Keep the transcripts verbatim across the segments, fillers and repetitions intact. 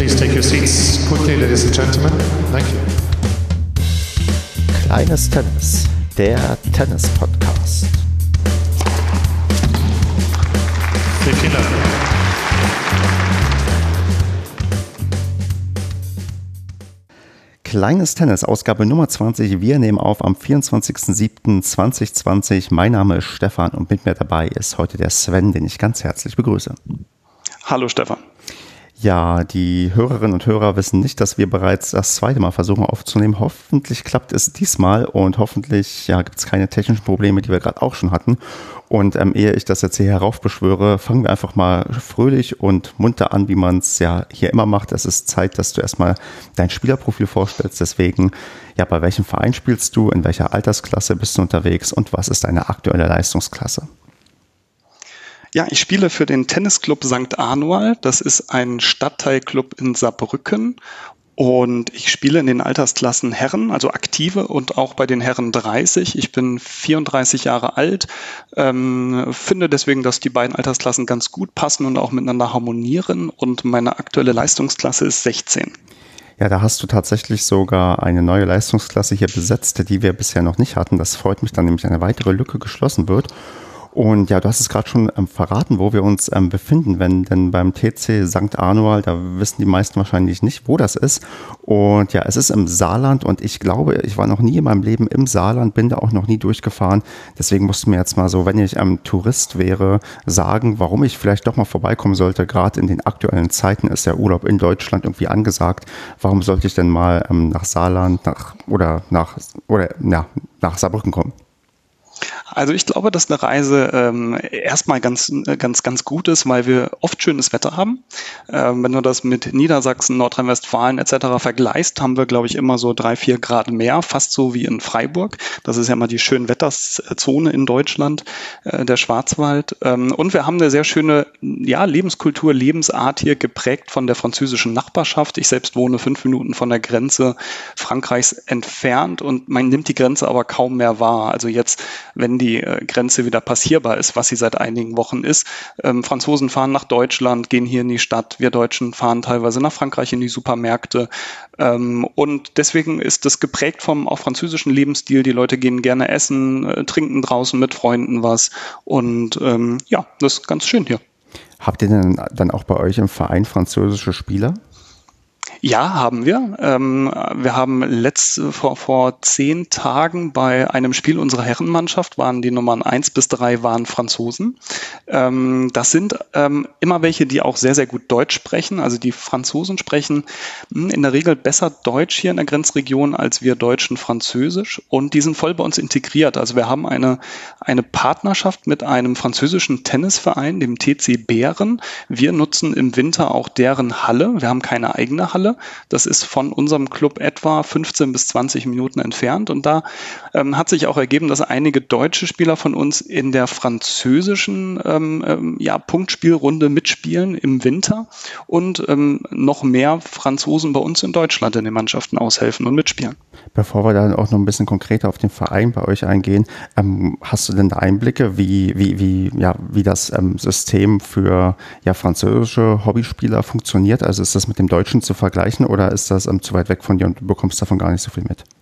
Please take your seats quickly, ladies and gentlemen. Thank you. Kleines Tennis, der Tennis-Podcast. fifteen love. Kleines Tennis, Ausgabe Nummer zwanzig. Wir nehmen auf am vierundzwanzigsten siebten zweitausendzwanzig. Mein Name ist Stefan und mit mir dabei ist heute der Sven, den ich ganz herzlich begrüße. Hallo Stefan. Ja, die Hörerinnen und Hörer wissen nicht, dass wir bereits das zweite Mal versuchen aufzunehmen. Hoffentlich klappt es diesmal und hoffentlich ja, gibt es keine technischen Probleme, die wir gerade auch schon hatten. Und ähm, ehe ich das jetzt hier heraufbeschwöre, fangen wir einfach mal fröhlich und munter an, wie man es ja hier immer macht. Es ist Zeit, dass du erstmal dein Spielerprofil vorstellst. Deswegen, ja, bei welchem Verein spielst du, in welcher Altersklasse bist du unterwegs und was ist deine aktuelle Leistungsklasse? Ja, ich spiele für den Tennisclub Sankt Anual. Das ist ein Stadtteilclub in Saarbrücken. Und ich spiele in den Altersklassen Herren, also aktive und auch bei den Herren dreißig. Ich bin vierunddreißig Jahre alt, ähm, finde deswegen, dass die beiden Altersklassen ganz gut passen und auch miteinander harmonieren. Und meine aktuelle Leistungsklasse ist sechzehn. Ja, da hast du tatsächlich sogar eine neue Leistungsklasse hier besetzt, die wir bisher noch nicht hatten. Das freut mich dann, nämlich eine weitere Lücke geschlossen wird. Und ja, du hast es gerade schon ähm, verraten, wo wir uns ähm, befinden, wenn denn beim T C Sankt Anual, da wissen die meisten wahrscheinlich nicht, wo das ist. Und ja, es ist im Saarland und ich glaube, ich war noch nie in meinem Leben im Saarland, bin da auch noch nie durchgefahren. Deswegen musst du mir jetzt mal so, wenn ich ähm, Tourist wäre, sagen, warum ich vielleicht doch mal vorbeikommen sollte. Gerade in den aktuellen Zeiten ist der Urlaub in Deutschland irgendwie angesagt. Warum sollte ich denn mal ähm, nach Saarland nach, oder nach oder ja, nach Saarbrücken kommen? Also ich glaube, dass eine Reise ähm, erstmal ganz, ganz, ganz gut ist, weil wir oft schönes Wetter haben. Ähm, wenn du das mit Niedersachsen, Nordrhein-Westfalen et cetera vergleichst, haben wir, glaube ich, immer so drei, vier Grad mehr, fast so wie in Freiburg. Das ist ja mal die Schönwetterzone in Deutschland, äh, der Schwarzwald. Ähm, und wir haben eine sehr schöne ja, Lebenskultur, Lebensart hier, geprägt von der französischen Nachbarschaft. Ich selbst wohne fünf Minuten von der Grenze Frankreichs entfernt und man nimmt die Grenze aber kaum mehr wahr. Also jetzt, wenn die äh, Grenze wieder passierbar ist, was sie seit einigen Wochen ist. Ähm, Franzosen fahren nach Deutschland, gehen hier in die Stadt. Wir Deutschen fahren teilweise nach Frankreich in die Supermärkte. Ähm, und deswegen ist das geprägt vom auch französischen Lebensstil. Die Leute gehen gerne essen, äh, trinken draußen mit Freunden was. Und ähm, ja, das ist ganz schön hier. Habt ihr denn dann auch bei euch im Verein französische Spieler? Ja, haben wir. Ähm, wir haben letzt, vor, vor zehn Tagen bei einem Spiel unserer Herrenmannschaft waren die Nummern eins bis drei waren Franzosen. Ähm, das sind ähm, immer welche, die auch sehr, sehr gut Deutsch sprechen. Also die Franzosen sprechen mh, in der Regel besser Deutsch hier in der Grenzregion als wir Deutschen Französisch. Und die sind voll bei uns integriert. Also wir haben eine, eine Partnerschaft mit einem französischen Tennisverein, dem T C Bären. Wir nutzen im Winter auch deren Halle. Wir haben keine eigene Halle. Das ist von unserem Club etwa fünfzehn bis zwanzig Minuten entfernt. Und da ähm, hat sich auch ergeben, dass einige deutsche Spieler von uns in der französischen ähm, ähm, ja, Punktspielrunde mitspielen im Winter und ähm, noch mehr Franzosen bei uns in Deutschland in den Mannschaften aushelfen und mitspielen. Bevor wir dann auch noch ein bisschen konkreter auf den Verein bei euch eingehen, ähm, hast du denn da Einblicke, wie, wie, wie, ja, wie das ähm, System für ja, französische Hobbyspieler funktioniert? Also ist das mit dem Deutschen zu vergleichen oder ist das ähm, zu weit weg von dir und du bekommst davon gar nicht so viel mit?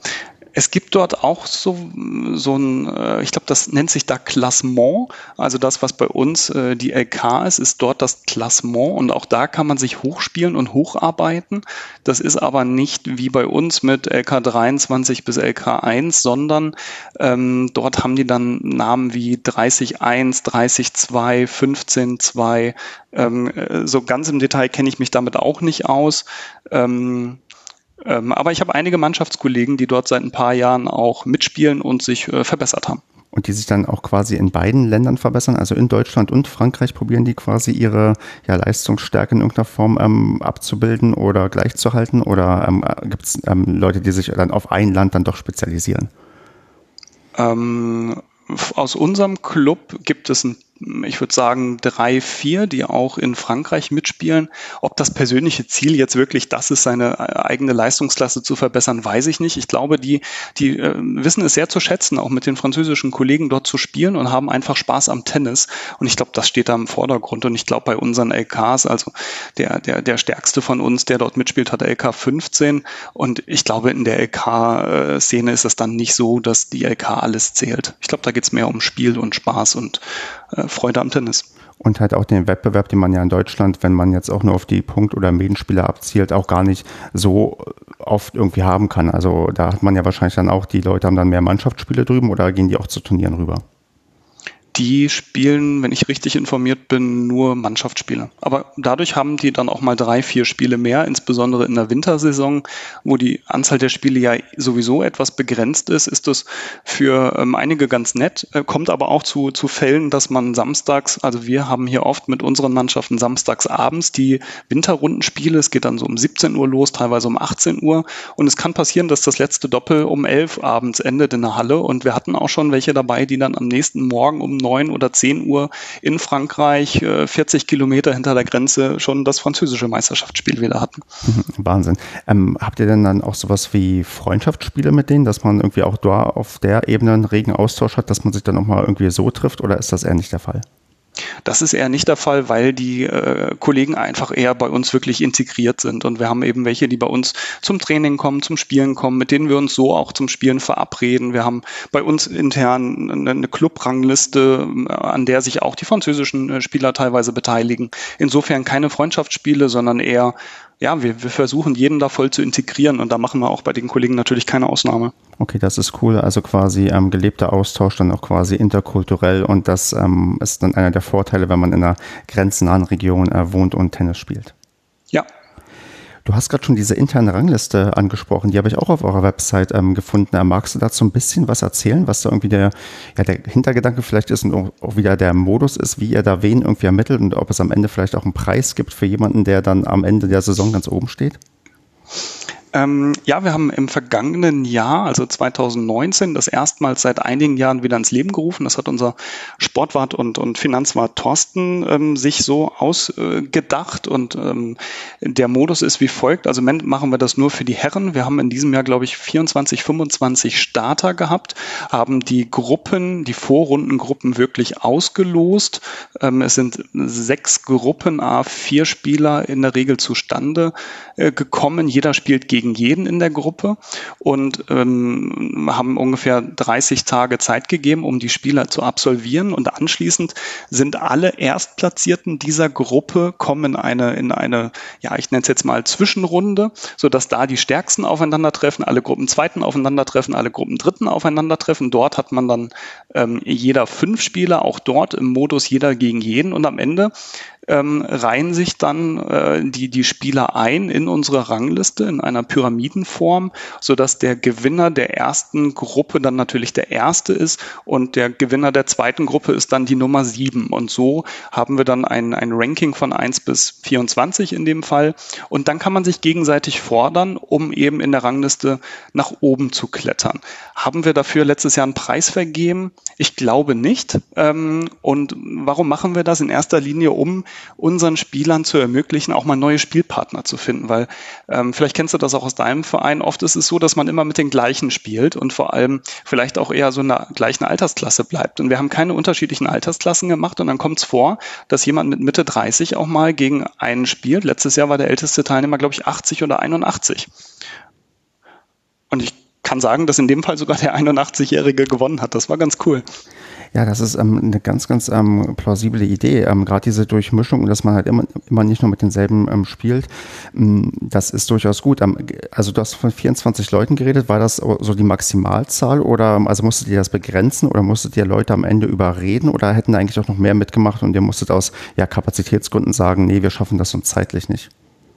Es gibt dort auch so, so ein, ich glaube, das nennt sich da Klassement. Also das, was bei uns äh, die L K ist, ist dort das Klassement. Und auch da kann man sich hochspielen und hocharbeiten. Das ist aber nicht wie bei uns mit L K dreiundzwanzig bis L K eins, sondern ähm, dort haben die dann Namen wie dreißig eins, dreißig zwei, fünfzehn zwei. Ähm, so ganz im Detail kenne ich mich damit auch nicht aus. Ähm, Ähm, aber ich habe einige Mannschaftskollegen, die dort seit ein paar Jahren auch mitspielen und sich äh, verbessert haben. Und die sich dann auch quasi in beiden Ländern verbessern, also in Deutschland und Frankreich probieren die quasi ihre ja, Leistungsstärke in irgendeiner Form ähm, abzubilden oder gleichzuhalten? Oder ähm, gibt es ähm, Leute, die sich dann auf ein Land dann doch spezialisieren? Ähm, Aus unserem Club gibt es ein, ich würde sagen, drei, vier, die auch in Frankreich mitspielen. Ob das persönliche Ziel jetzt wirklich das ist, seine eigene Leistungsklasse zu verbessern, weiß ich nicht. Ich glaube, die, die äh, wissen es sehr zu schätzen, auch mit den französischen Kollegen dort zu spielen und haben einfach Spaß am Tennis. Und ich glaube, das steht da im Vordergrund. Und ich glaube, bei unseren L Ks, also der, der, der stärkste von uns, der dort mitspielt, hat L K fünfzehn. Und ich glaube, in der L K-Szene ist es dann nicht so, dass die L K alles zählt. Ich glaube, da geht es mehr um Spiel und Spaß und äh, Freude am Tennis. Und halt auch den Wettbewerb, den man ja in Deutschland, wenn man jetzt auch nur auf die Punkt- oder Medenspieler abzielt, auch gar nicht so oft irgendwie haben kann. Also da hat man ja wahrscheinlich dann auch, die Leute haben dann mehr Mannschaftsspiele drüben oder gehen die auch zu Turnieren rüber? Die spielen, wenn ich richtig informiert bin, nur Mannschaftsspiele. Aber dadurch haben die dann auch mal drei, vier Spiele mehr, insbesondere in der Wintersaison, wo die Anzahl der Spiele ja sowieso etwas begrenzt ist, ist das für ähm, einige ganz nett. Äh, kommt aber auch zu, zu Fällen, dass man samstags, also wir haben hier oft mit unseren Mannschaften samstags abends die Winterrundenspiele. Es geht dann so um siebzehn Uhr los, teilweise um achtzehn Uhr. Und es kann passieren, dass das letzte Doppel um elf abends endet in der Halle. Und wir hatten auch schon welche dabei, die dann am nächsten Morgen um neun oder zehn Uhr in Frankreich, vierzig Kilometer hinter der Grenze, schon das französische Meisterschaftsspiel wieder hatten. Wahnsinn. Ähm, habt ihr denn dann auch sowas wie Freundschaftsspiele mit denen, dass man irgendwie auch da auf der Ebene einen regen Austausch hat, dass man sich dann auch mal irgendwie so trifft, oder ist das eher nicht der Fall? Das ist eher nicht der Fall, weil die äh, Kollegen einfach eher bei uns wirklich integriert sind. Und wir haben eben welche, die bei uns zum Training kommen, zum Spielen kommen, mit denen wir uns so auch zum Spielen verabreden. Wir haben bei uns intern eine, eine Clubrangliste, an der sich auch die französischen Spieler teilweise beteiligen. Insofern keine Freundschaftsspiele, sondern eher, ja, wir, wir versuchen jeden da voll zu integrieren. Und da machen wir auch bei den Kollegen natürlich keine Ausnahme. Okay, das ist cool. Also quasi ähm, gelebter Austausch, dann auch quasi interkulturell, und das ähm, ist dann einer der Vorteile, wenn man in einer grenznahen Region äh, wohnt und Tennis spielt. Ja. Du hast gerade schon diese interne Rangliste angesprochen, die habe ich auch auf eurer Website ähm, gefunden. Äh, magst du dazu ein bisschen was erzählen, was da irgendwie der, ja, der Hintergedanke vielleicht ist und auch, auch wieder der Modus ist, wie ihr da wen irgendwie ermittelt und ob es am Ende vielleicht auch einen Preis gibt für jemanden, der dann am Ende der Saison ganz oben steht? Ähm, ja, wir haben im vergangenen Jahr, also zwanzig neunzehn, das erstmals seit einigen Jahren wieder ins Leben gerufen. Das hat unser Sportwart und, und Finanzwart Thorsten ähm, sich so ausgedacht. Äh, und ähm, der Modus ist wie folgt. Also im Moment machen wir das nur für die Herren. Wir haben in diesem Jahr, glaube ich, vierundzwanzig, fünfundzwanzig Starter gehabt, haben die Gruppen, die Vorrundengruppen wirklich ausgelost. Ähm, es sind sechs Gruppen, a vier Spieler in der Regel zustande äh, gekommen. Jeder spielt gegen gegen jeden in der Gruppe und ähm, haben ungefähr dreißig Tage Zeit gegeben, um die Spieler zu absolvieren, und anschließend sind alle Erstplatzierten dieser Gruppe kommen in eine, in eine, ja, ich nenne es jetzt mal Zwischenrunde, sodass da die Stärksten aufeinandertreffen, alle Gruppen Zweiten aufeinandertreffen, alle Gruppen Dritten aufeinandertreffen. Dort hat man dann ähm, jeder fünf Spieler, auch dort im Modus jeder gegen jeden, und am Ende ähm, reihen sich dann äh, die, die Spieler ein in unsere Rangliste in einer Pyramidenform, sodass der Gewinner der ersten Gruppe dann natürlich der Erste ist und der Gewinner der zweiten Gruppe ist dann die Nummer sieben. Und so haben wir dann ein, ein Ranking von eins bis vierundzwanzig in dem Fall. Und dann kann man sich gegenseitig fordern, um eben in der Rangliste nach oben zu klettern. Haben wir dafür letztes Jahr einen Preis vergeben? Ich glaube nicht. Ähm, und warum machen wir das? In erster Linie, um unseren Spielern zu ermöglichen, auch mal neue Spielpartner zu finden, weil ähm, vielleicht kennst du das auch aus deinem Verein. Oft ist es so, dass man immer mit den gleichen spielt und vor allem vielleicht auch eher so in der gleichen Altersklasse bleibt. Und wir haben keine unterschiedlichen Altersklassen gemacht, und dann kommt es vor, dass jemand mit Mitte dreißig auch mal gegen einen spielt. Letztes Jahr war der älteste Teilnehmer, glaube ich, achtzig oder einundachtzig. Und ich kann sagen, dass in dem Fall sogar der einundachtzigjährige gewonnen hat. Das war ganz cool. Ja, das ist ähm, eine ganz, ganz ähm, plausible Idee. Ähm, Gerade diese Durchmischung, dass man halt immer, immer nicht nur mit denselben ähm, spielt, ähm, das ist durchaus gut. Ähm, also du hast von vierundzwanzig Leuten geredet. War das so die Maximalzahl, oder also musstet ihr das begrenzen oder musstet ihr Leute am Ende überreden, oder hätten da eigentlich auch noch mehr mitgemacht und ihr musstet aus ja, Kapazitätsgründen sagen, nee, wir schaffen das uns zeitlich nicht?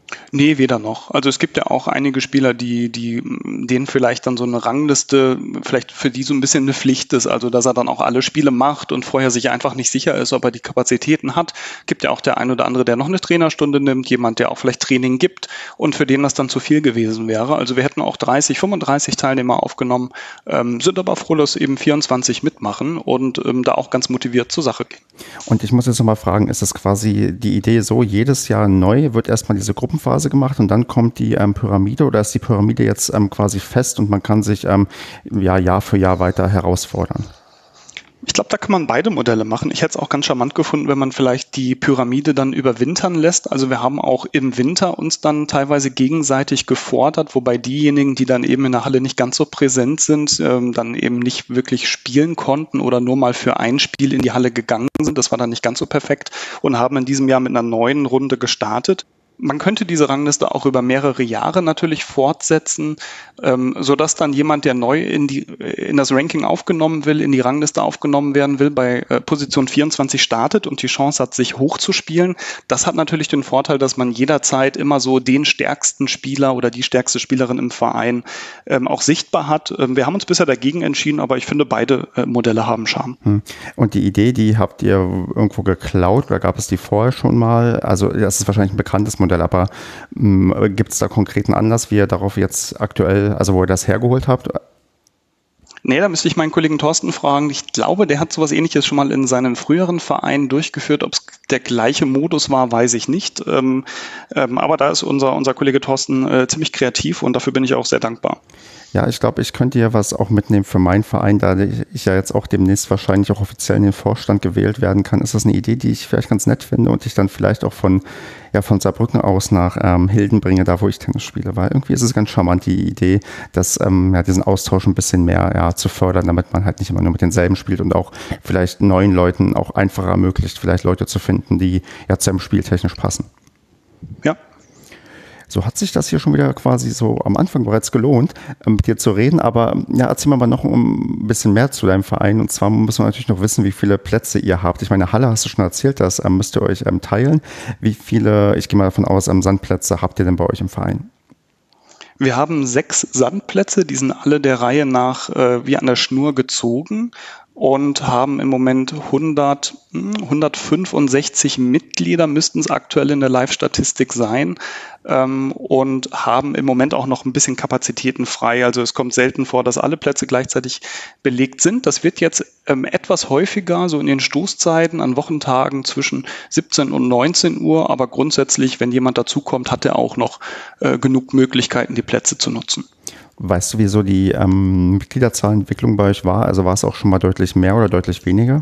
Nee, weder noch. Also es gibt ja auch einige Spieler, die, die, denen vielleicht dann so eine Rangliste, vielleicht für die so ein bisschen eine Pflicht ist, also dass er dann auch alle Spiele macht und vorher sich einfach nicht sicher ist, ob er die Kapazitäten hat. Gibt ja auch der ein oder andere, der noch eine Trainerstunde nimmt, jemand, der auch vielleicht Training gibt und für den das dann zu viel gewesen wäre. Also wir hätten auch dreißig, fünfunddreißig Teilnehmer aufgenommen, ähm, sind aber froh, dass eben vierundzwanzig mitmachen und ähm, da auch ganz motiviert zur Sache gehen. Und ich muss jetzt nochmal fragen, ist es quasi die Idee so, jedes Jahr neu wird erstmal diese Gruppenphase gemacht und dann kommt die ähm, Pyramide, oder ist die Pyramide jetzt ähm, quasi fest und man kann sich ähm, ja, Jahr für Jahr weiter herausfordern? Ich glaube, da kann man beide Modelle machen. Ich hätte es auch ganz charmant gefunden, wenn man vielleicht die Pyramide dann überwintern lässt. Also wir haben auch im Winter uns dann teilweise gegenseitig gefordert, wobei diejenigen, die dann eben in der Halle nicht ganz so präsent sind, ähm, dann eben nicht wirklich spielen konnten oder nur mal für ein Spiel in die Halle gegangen sind. Das war dann nicht ganz so perfekt und haben in diesem Jahr mit einer neuen Runde gestartet. Man könnte diese Rangliste auch über mehrere Jahre natürlich fortsetzen, ähm, sodass dann jemand, der neu in die in das Ranking aufgenommen will, in die Rangliste aufgenommen werden will, bei äh, Position vierundzwanzig startet und die Chance hat, sich hochzuspielen. Das hat natürlich den Vorteil, dass man jederzeit immer so den stärksten Spieler oder die stärkste Spielerin im Verein ähm, auch sichtbar hat. Ähm, wir haben uns bisher dagegen entschieden, aber ich finde, beide äh, Modelle haben Charme. Und die Idee, die habt ihr irgendwo geklaut oder gab es die vorher schon mal? Also das ist wahrscheinlich ein bekanntes Modell. Aber gibt es da konkreten Anlass, wie ihr darauf jetzt aktuell, also wo ihr das hergeholt habt? Nee, da müsste ich meinen Kollegen Thorsten fragen. Ich glaube, der hat sowas Ähnliches schon mal in seinem früheren Verein durchgeführt. Ob es der gleiche Modus war, weiß ich nicht. Ähm, ähm, aber da ist unser, unser Kollege Thorsten äh, ziemlich kreativ und dafür bin ich auch sehr dankbar. Ja, ich glaube, ich könnte ja was auch mitnehmen für meinen Verein, da ich ja jetzt auch demnächst wahrscheinlich auch offiziell in den Vorstand gewählt werden kann. Ist das eine Idee, die ich vielleicht ganz nett finde und ich dann vielleicht auch von, ja, von Saarbrücken aus nach ähm, Hilden bringe, da wo ich Tennis spiele, weil irgendwie ist es ganz charmant, die Idee, dass ähm, ja, diesen Austausch ein bisschen mehr ja, zu fördern, damit man halt nicht immer nur mit denselben spielt und auch vielleicht neuen Leuten auch einfacher ermöglicht, vielleicht Leute zu finden, die ja zu einem Spiel technisch passen. Ja. So hat sich das hier schon wieder quasi so am Anfang bereits gelohnt, mit dir zu reden. Aber ja, erzähl mir mal noch ein bisschen mehr zu deinem Verein. Und zwar müssen wir natürlich noch wissen, wie viele Plätze ihr habt. Ich meine, Halle hast du schon erzählt, das ähm, müsst ihr euch ähm, teilen. Wie viele, ich gehe mal davon aus, ähm, Sandplätze habt ihr denn bei euch im Verein? Wir haben sechs Sandplätze, die sind alle der Reihe nach äh, wie an der Schnur gezogen und haben im Moment hundert, hundertfünfundsechzig Mitglieder, müssten es aktuell in der Live-Statistik sein, ähm, und haben im Moment auch noch ein bisschen Kapazitäten frei. Also es kommt selten vor, dass alle Plätze gleichzeitig belegt sind. Das wird jetzt ähm, etwas häufiger, so in den Stoßzeiten, an Wochentagen zwischen siebzehn und neunzehn Uhr, aber grundsätzlich, wenn jemand dazukommt, hat er auch noch äh, genug Möglichkeiten, die Plätze zu nutzen. Weißt du, wieso die ähm, Mitgliederzahlentwicklung bei euch war? Also war es auch schon mal deutlich mehr oder deutlich weniger?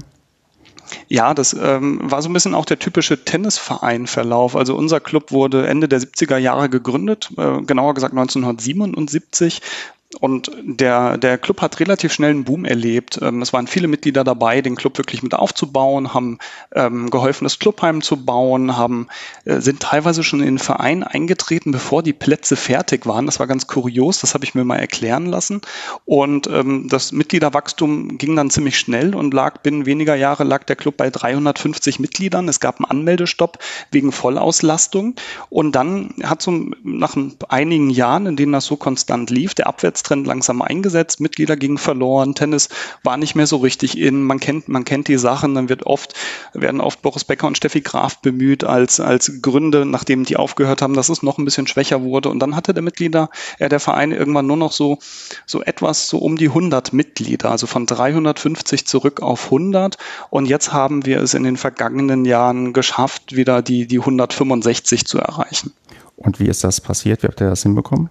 Ja, das ähm, war so ein bisschen auch der typische Tennisverein-Verlauf. Also unser Club wurde Ende der siebziger Jahre gegründet, äh, genauer gesagt neunzehnhundertsiebenundsiebzig. Und der, der Club hat relativ schnell einen Boom erlebt. Ähm, es waren viele Mitglieder dabei, den Club wirklich mit aufzubauen, haben ähm, geholfen, das Clubheim zu bauen, haben, äh, sind teilweise schon in den Verein eingetreten, bevor die Plätze fertig waren. Das war ganz kurios, das habe ich mir mal erklären lassen. Und ähm, das Mitgliederwachstum ging dann ziemlich schnell und lag binnen weniger Jahre lag der Club bei dreihundertfünfzig Mitgliedern. Es gab einen Anmeldestopp wegen Vollauslastung. Und dann hat so nach einigen Jahren, in denen das so konstant lief, der Abwärts Trend langsam eingesetzt, Mitglieder gingen verloren, Tennis war nicht mehr so richtig in, man kennt, man kennt die Sachen, dann wird oft, werden oft Boris Becker und Steffi Graf bemüht als, als Gründe, nachdem die aufgehört haben, dass es noch ein bisschen schwächer wurde und dann hatte der Mitglieder, äh, der Verein irgendwann nur noch so, so etwas, so um die hundert Mitglieder, also von dreihundertfünfzig zurück auf hundert und jetzt haben wir es in den vergangenen Jahren geschafft, wieder die, die hundertfünfundsechzig zu erreichen. Und wie ist das passiert? Wie habt ihr das hinbekommen?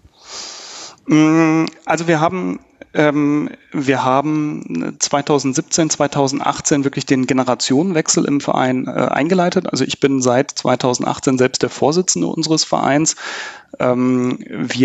Also wir haben, ähm, wir haben zweitausendsiebzehn, zweitausendachtzehn wirklich den Generationenwechsel im Verein äh, eingeleitet. Also ich bin seit zweitausendachtzehn selbst der Vorsitzende unseres Vereins. Ähm, wir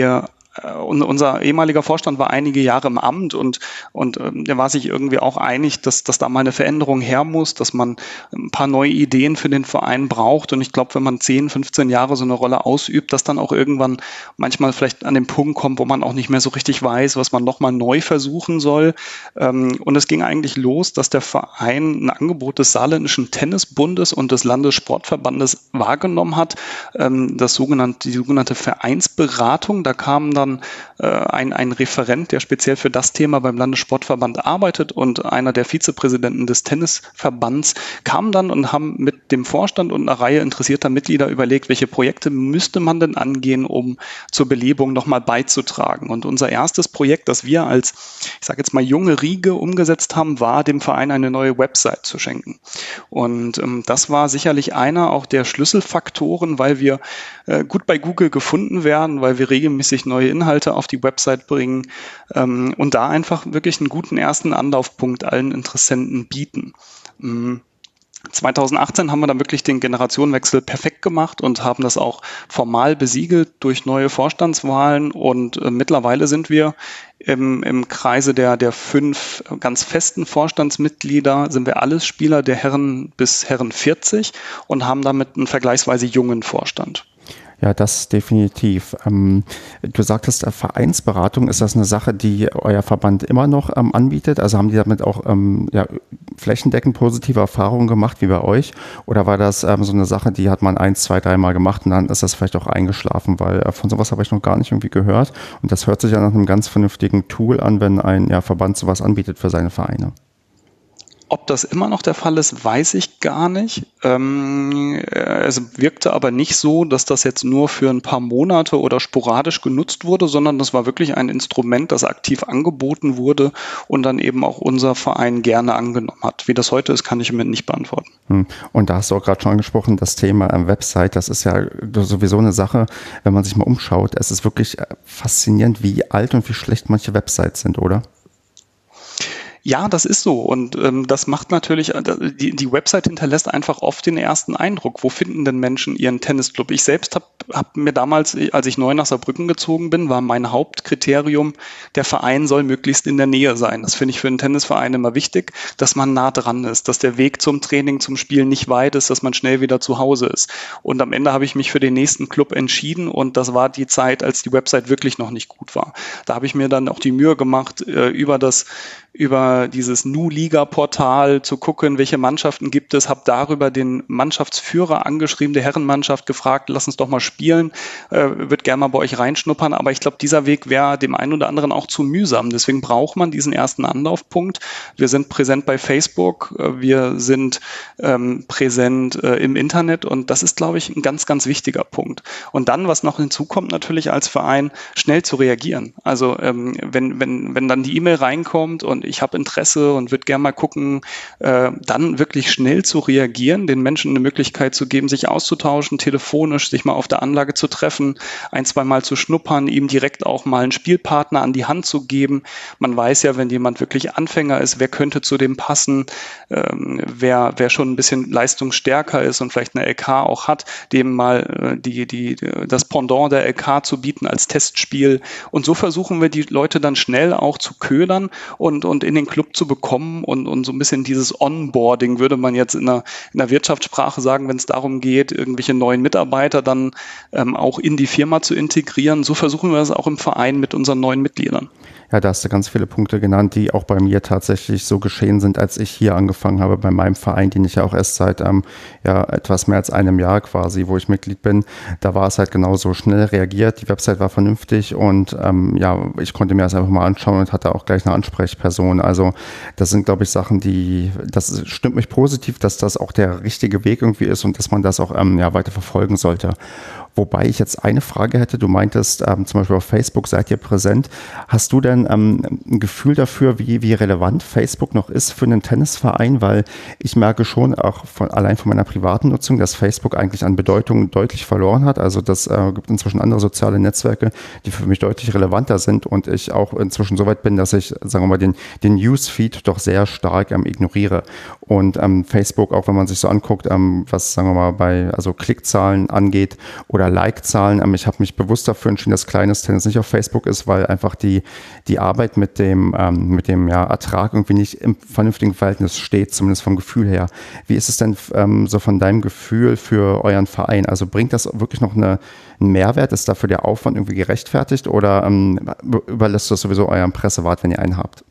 und unser ehemaliger Vorstand war einige Jahre im Amt und, und ähm, der war sich irgendwie auch einig, dass, dass da mal eine Veränderung her muss, dass man ein paar neue Ideen für den Verein braucht. Und ich glaube, wenn man zehn, fünfzehn Jahre so eine Rolle ausübt, dass dann auch irgendwann manchmal vielleicht an den Punkt kommt, wo man auch nicht mehr so richtig weiß, was man nochmal neu versuchen soll. Ähm, und es ging eigentlich los, dass der Verein ein Angebot des Saarländischen Tennisbundes und des Landessportverbandes wahrgenommen hat, ähm, das sogenannte, die sogenannte Vereinsberatung. Da kam dann äh, ein, ein Referent, der speziell für das Thema beim Landessportverband arbeitet, und einer der Vizepräsidenten des Tennisverbands kam dann und haben mit dem Vorstand und einer Reihe interessierter Mitglieder überlegt, welche Projekte müsste man denn angehen, um zur Belebung nochmal beizutragen. Und unser erstes Projekt, das wir als, ich sage jetzt mal, junge Riege umgesetzt haben, war, dem Verein eine neue Website zu schenken. Und ähm, das war sicherlich einer auch der Schlüsselfaktoren, weil wir äh, gut bei Google gefunden werden, weil wir regelmäßig neue Inhalte auf die Website bringen ähm, und da einfach wirklich einen guten ersten Anlaufpunkt allen Interessenten bieten. Ähm, zwanzig achtzehn haben wir dann wirklich den Generationenwechsel perfekt gemacht und haben das auch formal besiegelt durch neue Vorstandswahlen, und äh, mittlerweile sind wir im, im Kreise der, der fünf ganz festen Vorstandsmitglieder, sind wir alles Spieler der Herren bis Herren vierzig und haben damit einen vergleichsweise jungen Vorstand. Ja, das definitiv. Ähm, du sagtest, äh, Vereinsberatung, ist das eine Sache, die euer Verband immer noch ähm, anbietet? Also haben die damit auch ähm, ja, flächendeckend positive Erfahrungen gemacht, wie bei euch? Oder war das ähm, so eine Sache, die hat man ein, zwei, dreimal gemacht und dann ist das vielleicht auch eingeschlafen? Weil äh, von sowas habe ich noch gar nicht irgendwie gehört. Und das hört sich ja nach einem ganz vernünftigen Tool an, wenn ein ja, Verband sowas anbietet für seine Vereine. Ob das immer noch der Fall ist, weiß ich gar nicht. Ähm, es wirkte aber nicht so, dass das jetzt nur für ein paar Monate oder sporadisch genutzt wurde, sondern das war wirklich ein Instrument, das aktiv angeboten wurde und dann eben auch unser Verein gerne angenommen hat. Wie das heute ist, kann ich mir nicht beantworten. Und da hast du auch gerade schon angesprochen, das Thema ähm, Website, das ist ja sowieso eine Sache, wenn man sich mal umschaut. Es ist wirklich faszinierend, wie alt und wie schlecht manche Websites sind, oder? Ja, das ist so, und ähm, das macht natürlich, die, die Website hinterlässt einfach oft den ersten Eindruck. Wo finden denn Menschen ihren Tennisclub? Ich selbst habe hab mir damals, als ich neu nach Saarbrücken gezogen bin, war mein Hauptkriterium, der Verein soll möglichst in der Nähe sein. Das finde ich für einen Tennisverein immer wichtig, dass man nah dran ist, dass der Weg zum Training, zum Spielen nicht weit ist, dass man schnell wieder zu Hause ist. Und am Ende habe ich mich für den nächsten Club entschieden, und das war die Zeit, als die Website wirklich noch nicht gut war. Da habe ich mir dann auch die Mühe gemacht, über das über dieses Nu-Liga-Portal zu gucken, welche Mannschaften gibt es, habe darüber den Mannschaftsführer angeschrieben, der Herrenmannschaft gefragt, lass uns doch mal spielen, äh, würde gerne mal bei euch reinschnuppern, aber ich glaube, dieser Weg wäre dem einen oder anderen auch zu mühsam, deswegen braucht man diesen ersten Anlaufpunkt. Wir sind präsent bei Facebook, äh, wir sind ähm, präsent äh, im Internet, und das ist, glaube ich, ein ganz, ganz wichtiger Punkt. Und dann, was noch hinzukommt natürlich als Verein, schnell zu reagieren. Also ähm, wenn, wenn, wenn dann die E-Mail reinkommt und ich habe Interesse und würde gerne mal gucken, äh, dann wirklich schnell zu reagieren, den Menschen eine Möglichkeit zu geben, sich auszutauschen, telefonisch, sich mal auf der Anlage zu treffen, ein, zwei Mal zu schnuppern, ihm direkt auch mal einen Spielpartner an die Hand zu geben. Man weiß ja, wenn jemand wirklich Anfänger ist, wer könnte zu dem passen, ähm, wer, wer schon ein bisschen leistungsstärker ist und vielleicht eine L K auch hat, dem mal äh, die, die, das Pendant der L K zu bieten als Testspiel. Und so versuchen wir, die Leute dann schnell auch zu ködern und und in den Club zu bekommen, und, und so ein bisschen dieses Onboarding, würde man jetzt in der, in der Wirtschaftssprache sagen, wenn es darum geht, irgendwelche neuen Mitarbeiter dann ähm, auch in die Firma zu integrieren. So versuchen wir das auch im Verein mit unseren neuen Mitgliedern. Ja, da hast du ganz viele Punkte genannt, die auch bei mir tatsächlich so geschehen sind, als ich hier angefangen habe bei meinem Verein, den ich ja auch erst seit ähm, ja, etwas mehr als einem Jahr quasi, wo ich Mitglied bin. Da war es halt genauso schnell reagiert, die Website war vernünftig, und ähm, ja, ich konnte mir das einfach mal anschauen und hatte auch gleich eine Ansprechperson. Also das sind, glaube ich, Sachen, die, das stimmt mich positiv, dass das auch der richtige Weg irgendwie ist und dass man das auch ähm, ja, weiter verfolgen sollte. Wobei ich jetzt eine Frage hätte, du meintest, ähm, zum Beispiel auf Facebook seid ihr präsent. Hast du denn ähm, ein Gefühl dafür, wie, wie relevant Facebook noch ist für einen Tennisverein? Weil ich merke schon, auch von, allein von meiner privaten Nutzung, dass Facebook eigentlich an Bedeutung deutlich verloren hat. Also das äh, gibt inzwischen andere soziale Netzwerke, die für mich deutlich relevanter sind, und ich auch inzwischen so weit bin, dass ich, sagen wir mal, den, den Newsfeed doch sehr stark ähm, ignoriere. Und ähm, Facebook, auch wenn man sich so anguckt, ähm, was, sagen wir mal, bei also Klickzahlen angeht oder oder Like-Zahlen. Ähm, ich habe mich bewusst dafür entschieden, dass kleines Tennis nicht auf Facebook ist, weil einfach die, die Arbeit mit dem, ähm, mit dem ja, Ertrag irgendwie nicht im vernünftigen Verhältnis steht, zumindest vom Gefühl her. Wie ist es denn ähm, so von deinem Gefühl für euren Verein? Also bringt das wirklich noch eine, einen Mehrwert? Ist dafür der Aufwand irgendwie gerechtfertigt oder ähm, überlässt du das sowieso eurem Pressewart, wenn ihr einen habt?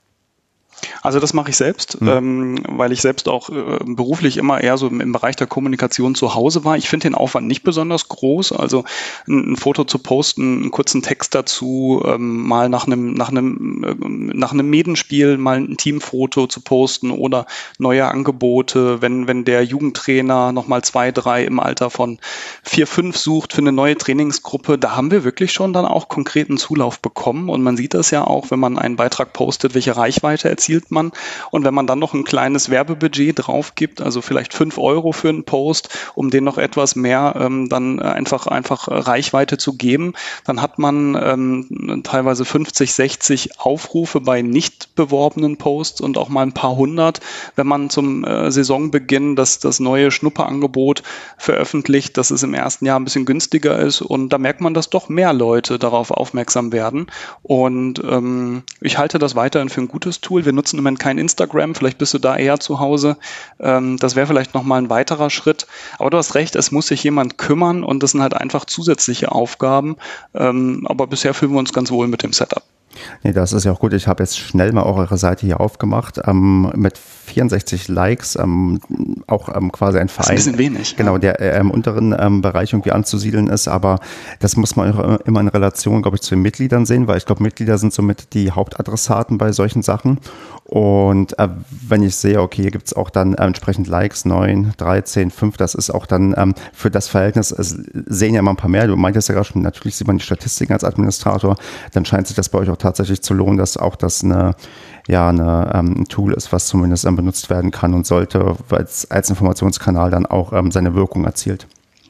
Also das mache ich selbst, mhm. ähm, weil ich selbst auch äh, beruflich immer eher so im, im Bereich der Kommunikation zu Hause war. Ich finde den Aufwand nicht besonders groß. Also ein, ein Foto zu posten, einen kurzen Text dazu, ähm, mal nach einem nach einem äh, nach einem Medenspiel mal ein Teamfoto zu posten oder neue Angebote, wenn wenn der Jugendtrainer nochmal zwei, drei im Alter von vier, fünf sucht für eine neue Trainingsgruppe. Da haben wir wirklich schon dann auch konkreten Zulauf bekommen und man sieht das ja auch, wenn man einen Beitrag postet, welche Reichweite erzielt man. Und wenn man dann noch ein kleines Werbebudget drauf gibt, also vielleicht fünf Euro für einen Post, um den noch etwas mehr ähm, dann einfach, einfach Reichweite zu geben, dann hat man ähm, teilweise fünfzig, sechzig Aufrufe bei nicht beworbenen Posts und auch mal ein paar hundert, wenn man zum äh, Saisonbeginn das, das neue Schnupperangebot veröffentlicht, dass es im ersten Jahr ein bisschen günstiger ist und da merkt man, dass doch mehr Leute darauf aufmerksam werden und ähm, ich halte das weiterhin für ein gutes Tool. Wir nutzen im Moment kein Instagram, vielleicht bist du da eher zu Hause. Ähm, das wäre vielleicht nochmal ein weiterer Schritt. Aber du hast recht, es muss sich jemand kümmern und das sind halt einfach zusätzliche Aufgaben. Ähm, aber bisher fühlen wir uns ganz wohl mit dem Setup. Nee, das ist ja auch gut. Ich habe jetzt schnell mal auch eure Seite hier aufgemacht. Ähm, mit vierundsechzig Likes, ähm, auch ähm, quasi ein Verein. Das ist ein bisschen wenig. Genau, der äh, im unteren ähm, Bereich irgendwie anzusiedeln ist. Aber das muss man auch immer in Relation, glaube ich, zu den Mitgliedern sehen, weil ich glaube, Mitglieder sind somit die Hauptadressaten bei solchen Sachen. Und äh, wenn ich sehe, okay, hier gibt es auch dann äh, entsprechend Likes, neun, dreizehn, fünf, das ist auch dann ähm, für das Verhältnis, es sehen ja immer ein paar mehr. Du meintest ja gerade schon, natürlich sieht man die Statistiken als Administrator, dann scheint sich das bei euch auch tatsächlich zu lohnen, dass auch das eine, ja, eine, ähm, ein Tool ist, was zumindest ähm, benutzt werden kann und sollte als, als Informationskanal dann auch ähm, seine Wirkung erzielt.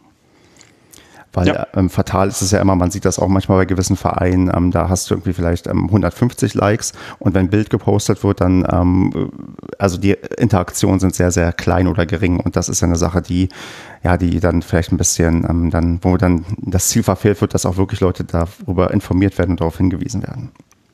Weil ja. ähm, fatal ist es ja immer, man sieht das auch manchmal bei gewissen Vereinen, ähm, da hast du irgendwie vielleicht ähm, hundertfünfzig Likes und wenn ein Bild gepostet wird, dann, ähm, also die Interaktionen sind sehr, sehr klein oder gering und das ist ja eine Sache, die, ja, die dann vielleicht ein bisschen, ähm, dann, wo dann das Ziel verfehlt wird, dass auch wirklich Leute darüber informiert werden und darauf hingewiesen werden.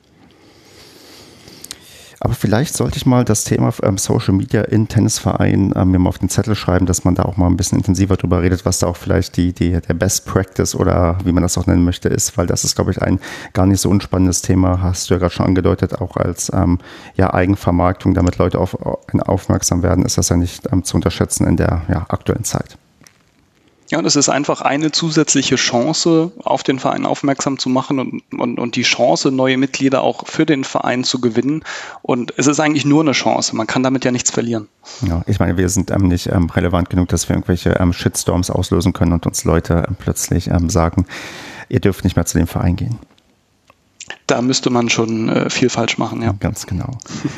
Aber vielleicht sollte ich mal das Thema ähm, Social Media in Tennisvereinen ähm, mir mal auf den Zettel schreiben, dass man da auch mal ein bisschen intensiver drüber redet, was da auch vielleicht die, die, der Best Practice oder wie man das auch nennen möchte ist, weil das ist, glaube ich, ein gar nicht so unspannendes Thema, hast du ja gerade schon angedeutet, auch als ähm, ja, Eigenvermarktung, damit Leute auf, auf, aufmerksam werden, ist das ja nicht ähm, zu unterschätzen in der ja, aktuellen Zeit. Ja, und es ist einfach eine zusätzliche Chance, auf den Verein aufmerksam zu machen und, und, und die Chance, neue Mitglieder auch für den Verein zu gewinnen. Und es ist eigentlich nur eine Chance. Man kann damit ja nichts verlieren. Ja, ich meine, wir sind ähm, nicht ähm, relevant genug, dass wir irgendwelche ähm, Shitstorms auslösen können und uns Leute ähm, plötzlich ähm, sagen, ihr dürft nicht mehr zu dem Verein gehen. Da müsste man schon äh, viel falsch machen, ja. Ganz genau.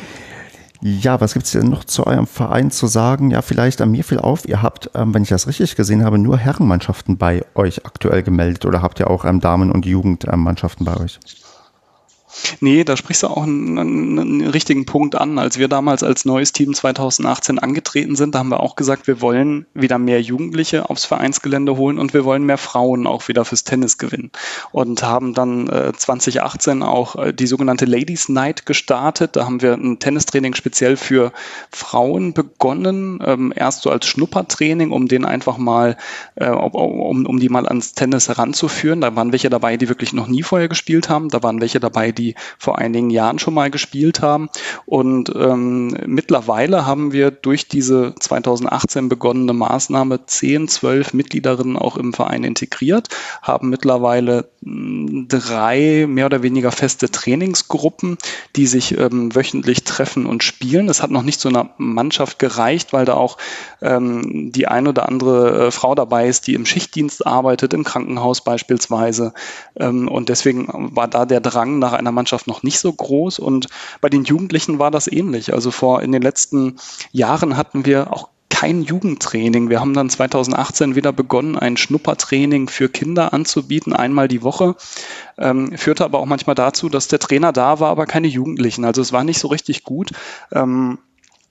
Ja, was gibt es denn noch zu eurem Verein zu sagen? Ja, vielleicht an mir fiel auf, ihr habt, ähm, wenn ich das richtig gesehen habe, nur Herrenmannschaften bei euch aktuell gemeldet oder habt ihr auch ähm, Damen- und Jugendmannschaften bei euch? Nee, da sprichst du auch einen, einen, einen richtigen Punkt an. Als wir damals als neues Team zweitausendachtzehn angetreten sind, da haben wir auch gesagt, wir wollen wieder mehr Jugendliche aufs Vereinsgelände holen und wir wollen mehr Frauen auch wieder fürs Tennis gewinnen. Und haben dann äh, zweitausendachtzehn auch äh, die sogenannte Ladies Night gestartet. Da haben wir ein Tennistraining speziell für Frauen begonnen. Ähm, erst so als Schnuppertraining, um den einfach mal, äh, um, um die mal ans Tennis heranzuführen. Da waren welche dabei, die wirklich noch nie vorher gespielt haben. Da waren welche dabei, die vor einigen Jahren schon mal gespielt haben. Und ähm, mittlerweile haben wir durch diese zweitausendachtzehn begonnene Maßnahme zehn, zwölf Mitgliederinnen auch im Verein integriert, haben mittlerweile mh, drei mehr oder weniger feste Trainingsgruppen, die sich ähm, wöchentlich treffen und spielen. Es hat noch nicht zu einer Mannschaft gereicht, weil da auch ähm, die ein oder andere äh, Frau dabei ist, die im Schichtdienst arbeitet, im Krankenhaus beispielsweise. Ähm, und deswegen war da der Drang nach einer Mannschaft noch nicht so groß und bei den Jugendlichen war das ähnlich. Also vor in den letzten Jahren hatten wir auch kein Jugendtraining. Wir haben dann zweitausendachtzehn wieder begonnen, ein Schnuppertraining für Kinder anzubieten, einmal die Woche. Ähm, führte aber auch manchmal dazu, dass der Trainer da war, aber keine Jugendlichen. Also es war nicht so richtig gut. Ähm,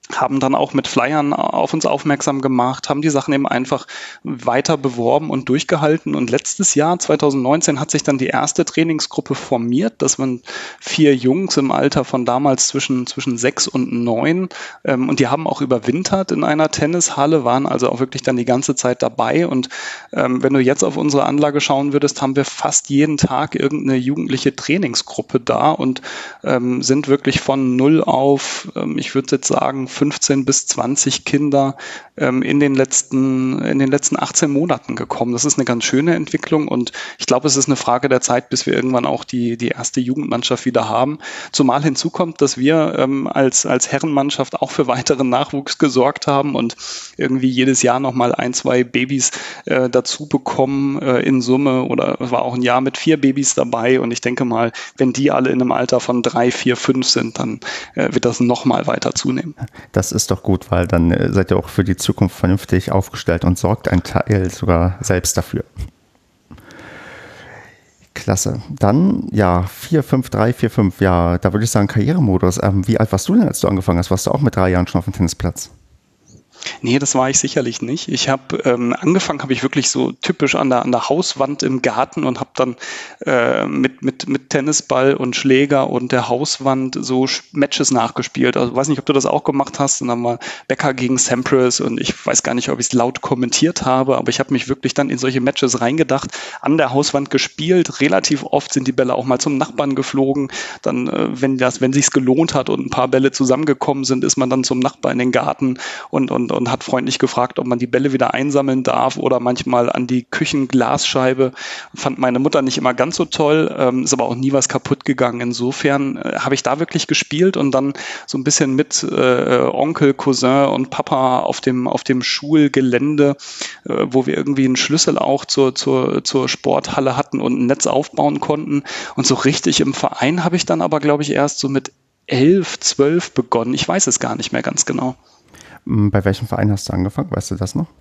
haben dann auch mit Flyern auf uns aufmerksam gemacht, haben die Sachen eben einfach weiter beworben und durchgehalten. Und letztes Jahr, zwanzig neunzehn, hat sich dann die erste Trainingsgruppe formiert. Das waren vier Jungs im Alter von damals zwischen, zwischen sechs und neun. Ähm, und die haben auch überwintert in einer Tennishalle, waren also auch wirklich dann die ganze Zeit dabei. Und ähm, wenn du jetzt auf unsere Anlage schauen würdest, haben wir fast jeden Tag irgendeine jugendliche Trainingsgruppe da und ähm, sind wirklich von null auf, ähm, ich würde jetzt sagen, fünfzehn bis zwanzig Kinder ähm, in den letzten, in den letzten achtzehn Monaten gekommen. Das ist eine ganz schöne Entwicklung und ich glaube, es ist eine Frage der Zeit, bis wir irgendwann auch die, die erste Jugendmannschaft wieder haben. Zumal hinzu kommt, dass wir ähm, als, als Herrenmannschaft auch für weiteren Nachwuchs gesorgt haben und irgendwie jedes Jahr nochmal ein, zwei Babys äh, dazu bekommen äh, in Summe, oder es war auch ein Jahr mit vier Babys dabei und ich denke mal, wenn die alle in einem Alter von drei, vier, fünf sind, dann äh, wird das nochmal weiter zunehmen. Das ist doch gut, weil dann äh, seid ihr auch für die Zukunft vernünftig aufgestellt und sorgt ein Teil sogar selbst dafür. Klasse. Dann, ja, vier, fünf, drei, vier, fünf, ja, da würde ich sagen Karrieremodus. Ähm, wie alt warst du denn, als du angefangen hast? Warst du auch mit drei Jahren schon auf dem Tennisplatz? Nee, das war ich sicherlich nicht. Ich habe ähm, angefangen, habe ich wirklich so typisch an der an der Hauswand im Garten und habe dann äh, mit mit mit Tennisball und Schläger und der Hauswand so Matches nachgespielt. Also weiß nicht, ob du das auch gemacht hast. Und dann mal Becker gegen Sampras und ich weiß gar nicht, ob ich es laut kommentiert habe, aber ich habe mich wirklich dann in solche Matches reingedacht, an der Hauswand gespielt. Relativ oft sind die Bälle auch mal zum Nachbarn geflogen. Dann, äh, wenn das, wenn sich's gelohnt hat und ein paar Bälle zusammengekommen sind, ist man dann zum Nachbarn in den Garten und und und hat freundlich gefragt, ob man die Bälle wieder einsammeln darf oder manchmal an die Küchenglasscheibe. Fand meine Mutter nicht immer ganz so toll, ähm, ist aber auch nie was kaputt gegangen. Insofern äh, habe ich da wirklich gespielt und dann so ein bisschen mit äh, Onkel, Cousin und Papa auf dem auf dem Schulgelände, äh, wo wir irgendwie einen Schlüssel auch zur, zur, zur Sporthalle hatten und ein Netz aufbauen konnten. Und so richtig im Verein habe ich dann aber, glaube ich, erst so mit elf, zwölf begonnen. Ich weiß es gar nicht mehr ganz genau. Bei welchem Verein hast du angefangen? Weißt du das noch?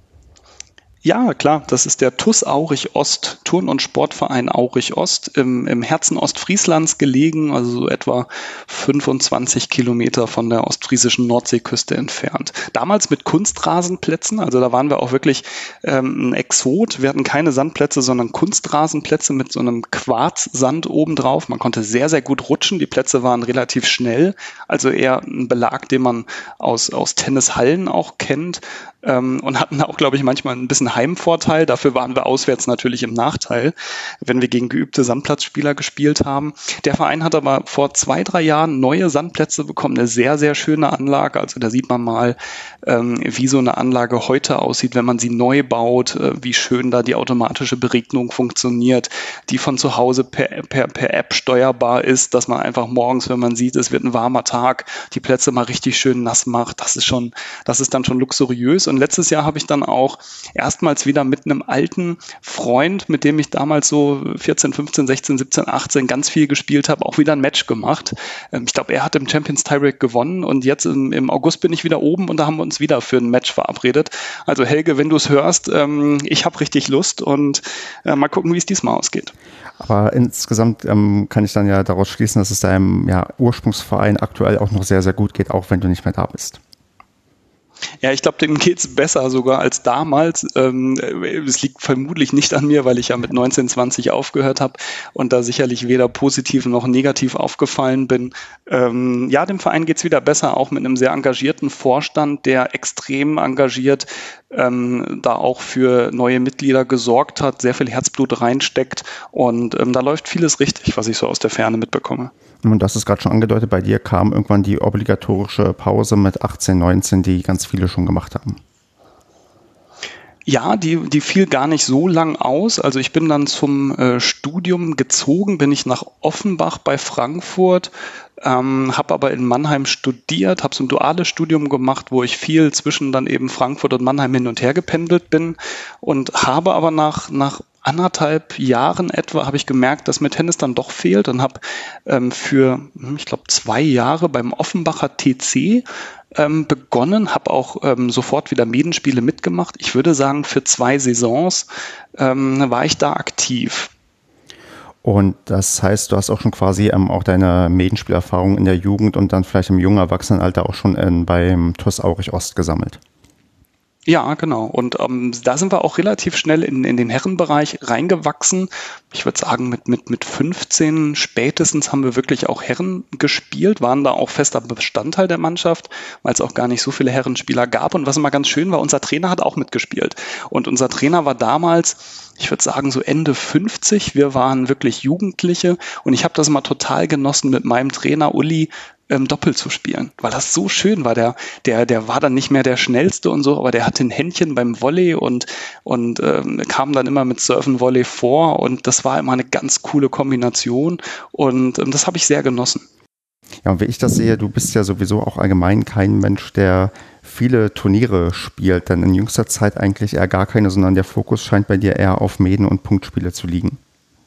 Ja, klar, das ist der T U S Aurich Ost, Turn- und Sportverein Aurich Ost, im, im Herzen Ostfrieslands gelegen, also so etwa fünfundzwanzig Kilometer von der ostfriesischen Nordseeküste entfernt. Damals mit Kunstrasenplätzen, also da waren wir auch wirklich ähm, ein Exot. Wir hatten keine Sandplätze, sondern Kunstrasenplätze mit so einem Quarzsand obendrauf. Man konnte sehr, sehr gut rutschen. Die Plätze waren relativ schnell, also eher ein Belag, den man aus, aus Tennishallen auch kennt. Ähm, und hatten auch, glaube ich, manchmal ein bisschen Heimvorteil. Dafür waren wir auswärts natürlich im Nachteil, wenn wir gegen geübte Sandplatzspieler gespielt haben. Der Verein hat aber vor zwei, drei Jahren neue Sandplätze bekommen. Eine sehr, sehr schöne Anlage. Also da sieht man mal, ähm, wie so eine Anlage heute aussieht, wenn man sie neu baut, äh, wie schön da die automatische Beregnung funktioniert, die von zu Hause per, per, per App steuerbar ist, dass man einfach morgens, wenn man sieht, es wird ein warmer Tag, die Plätze mal richtig schön nass macht. Das ist schon, das ist dann schon luxuriös. Und letztes Jahr habe ich dann auch erstmals wieder mit einem alten Freund, mit dem ich damals so vierzehn, fünfzehn, sechzehn, siebzehn, achtzehn ganz viel gespielt habe, auch wieder ein Match gemacht. Ich glaube, er hat im Champions Tiebreak gewonnen und jetzt im, im August bin ich wieder oben und da haben wir uns wieder für ein Match verabredet. Also Helge, wenn du es hörst, ähm, ich habe richtig Lust und äh, mal gucken, wie es diesmal ausgeht. Aber insgesamt ähm, kann ich dann ja daraus schließen, dass es deinem ja, Ursprungsverein aktuell auch noch sehr, sehr gut geht, auch wenn du nicht mehr da bist. Ja, ich glaube, dem geht's besser sogar als damals. Ähm, es liegt vermutlich nicht an mir, weil ich ja mit neunzehn, zwanzig aufgehört habe und da sicherlich weder positiv noch negativ aufgefallen bin. Ähm, ja, dem Verein geht's wieder besser, auch mit einem sehr engagierten Vorstand, der extrem engagiert ähm, da auch für neue Mitglieder gesorgt hat, sehr viel Herzblut reinsteckt und ähm, da läuft vieles richtig, was ich so aus der Ferne mitbekomme. Und du hast es gerade schon angedeutet, bei dir kam irgendwann die obligatorische Pause mit achtzehn, neunzehn, die ganz viele schon gemacht haben. Ja, die, die fiel gar nicht so lang aus. Also ich bin dann zum äh, Studium gezogen, bin ich nach Offenbach bei Frankfurt, ähm, habe aber in Mannheim studiert, habe so ein duales Studium gemacht, wo ich viel zwischen dann eben Frankfurt und Mannheim hin und her gependelt bin und habe aber nach, nach anderthalb Jahren etwa habe ich gemerkt, dass mir Tennis dann doch fehlt und habe ähm, für, ich glaube, zwei Jahre beim Offenbacher T C ähm, begonnen, habe auch ähm, sofort wieder Medenspiele mitgemacht. Ich würde sagen, für zwei Saisons ähm, war ich da aktiv. Und das heißt, du hast auch schon quasi ähm, auch deine Medenspielerfahrung in der Jugend und dann vielleicht im jungen Erwachsenenalter auch schon in, beim T U S Aurich Ost gesammelt. Ja, genau. Und ähm, da sind wir auch relativ schnell in, in den Herrenbereich reingewachsen. Ich würde sagen, mit, mit, mit fünfzehn spätestens haben wir wirklich auch Herren gespielt, waren da auch fester Bestandteil der Mannschaft, weil es auch gar nicht so viele Herrenspieler gab. Und was immer ganz schön war, unser Trainer hat auch mitgespielt. Und unser Trainer war damals, ich würde sagen, so Ende fünfzig. Wir waren wirklich Jugendliche. Und ich habe das immer total genossen, mit meinem Trainer Uli ähm, Doppel zu spielen, weil das so schön war. Der, der, der war dann nicht mehr der Schnellste und so, aber der hatte ein Händchen beim Volley und, und ähm, kam dann immer mit Surfen Volley vor. Und das war immer eine ganz coole Kombination. Und ähm, das habe ich sehr genossen. Ja, und wie ich das sehe, du bist ja sowieso auch allgemein kein Mensch, der viele Turniere spielt, denn in jüngster Zeit eigentlich eher gar keine, sondern der Fokus scheint bei dir eher auf Meden- und Punktspiele zu liegen.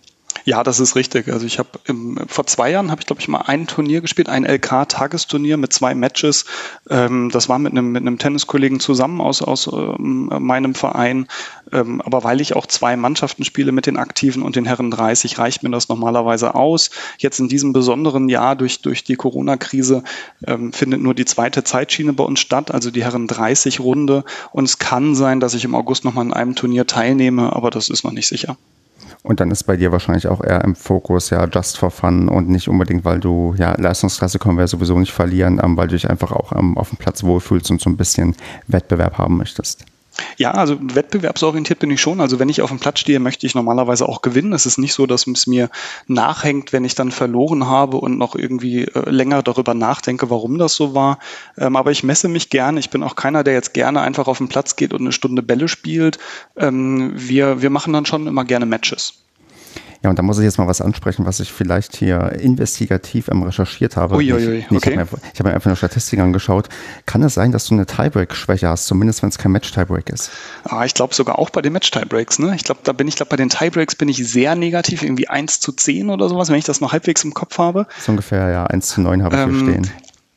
Ja, das ist richtig. Also ich habe vor zwei Jahren habe ich glaube ich mal ein Turnier gespielt, ein L K-Tagesturnier mit zwei Matches. Ähm, das war mit einem mit einem Tenniskollegen zusammen aus aus ähm, meinem Verein. Ähm, aber weil ich auch zwei Mannschaften spiele mit den Aktiven und den Herren dreißig, reicht mir das normalerweise aus. Jetzt in diesem besonderen Jahr durch durch die Corona-Krise ähm, findet nur die zweite Zeitschiene bei uns statt, also die Herren dreißig Runde. Und es kann sein, dass ich im August nochmal an einem Turnier teilnehme, aber das ist noch nicht sicher. Und dann ist bei dir wahrscheinlich auch eher im Fokus, ja, just for fun und nicht unbedingt, weil du, ja, Leistungsklasse können wir ja sowieso nicht verlieren, ähm, weil du dich einfach auch ähm, auf dem Platz wohlfühlst und so ein bisschen Wettbewerb haben möchtest. Ja, also wettbewerbsorientiert bin ich schon. Also wenn ich auf dem Platz stehe, möchte ich normalerweise auch gewinnen. Es ist nicht so, dass es mir nachhängt, wenn ich dann verloren habe und noch irgendwie äh, länger darüber nachdenke, warum das so war. Ähm, aber ich messe mich gerne. Ich bin auch keiner, der jetzt gerne einfach auf den Platz geht und eine Stunde Bälle spielt. Ähm, wir, wir machen dann schon immer gerne Matches. Ja, und da muss ich jetzt mal was ansprechen, was ich vielleicht hier investigativ ähm, recherchiert habe. Uiuiui, ich okay. ich habe mir, hab mir einfach eine Statistik angeschaut. Kann es sein, dass du eine Tiebreak-Schwäche hast, zumindest wenn es kein Match-Tiebreak ist? Ah, ich glaube sogar auch bei den Match-Tiebreaks. Ne? Ich glaube, da bin ich glaube bei den Tiebreaks bin ich sehr negativ, irgendwie eins zu zehn oder sowas, wenn ich das noch halbwegs im Kopf habe. So ungefähr, ja, eins zu neun habe ich ähm, hier stehen.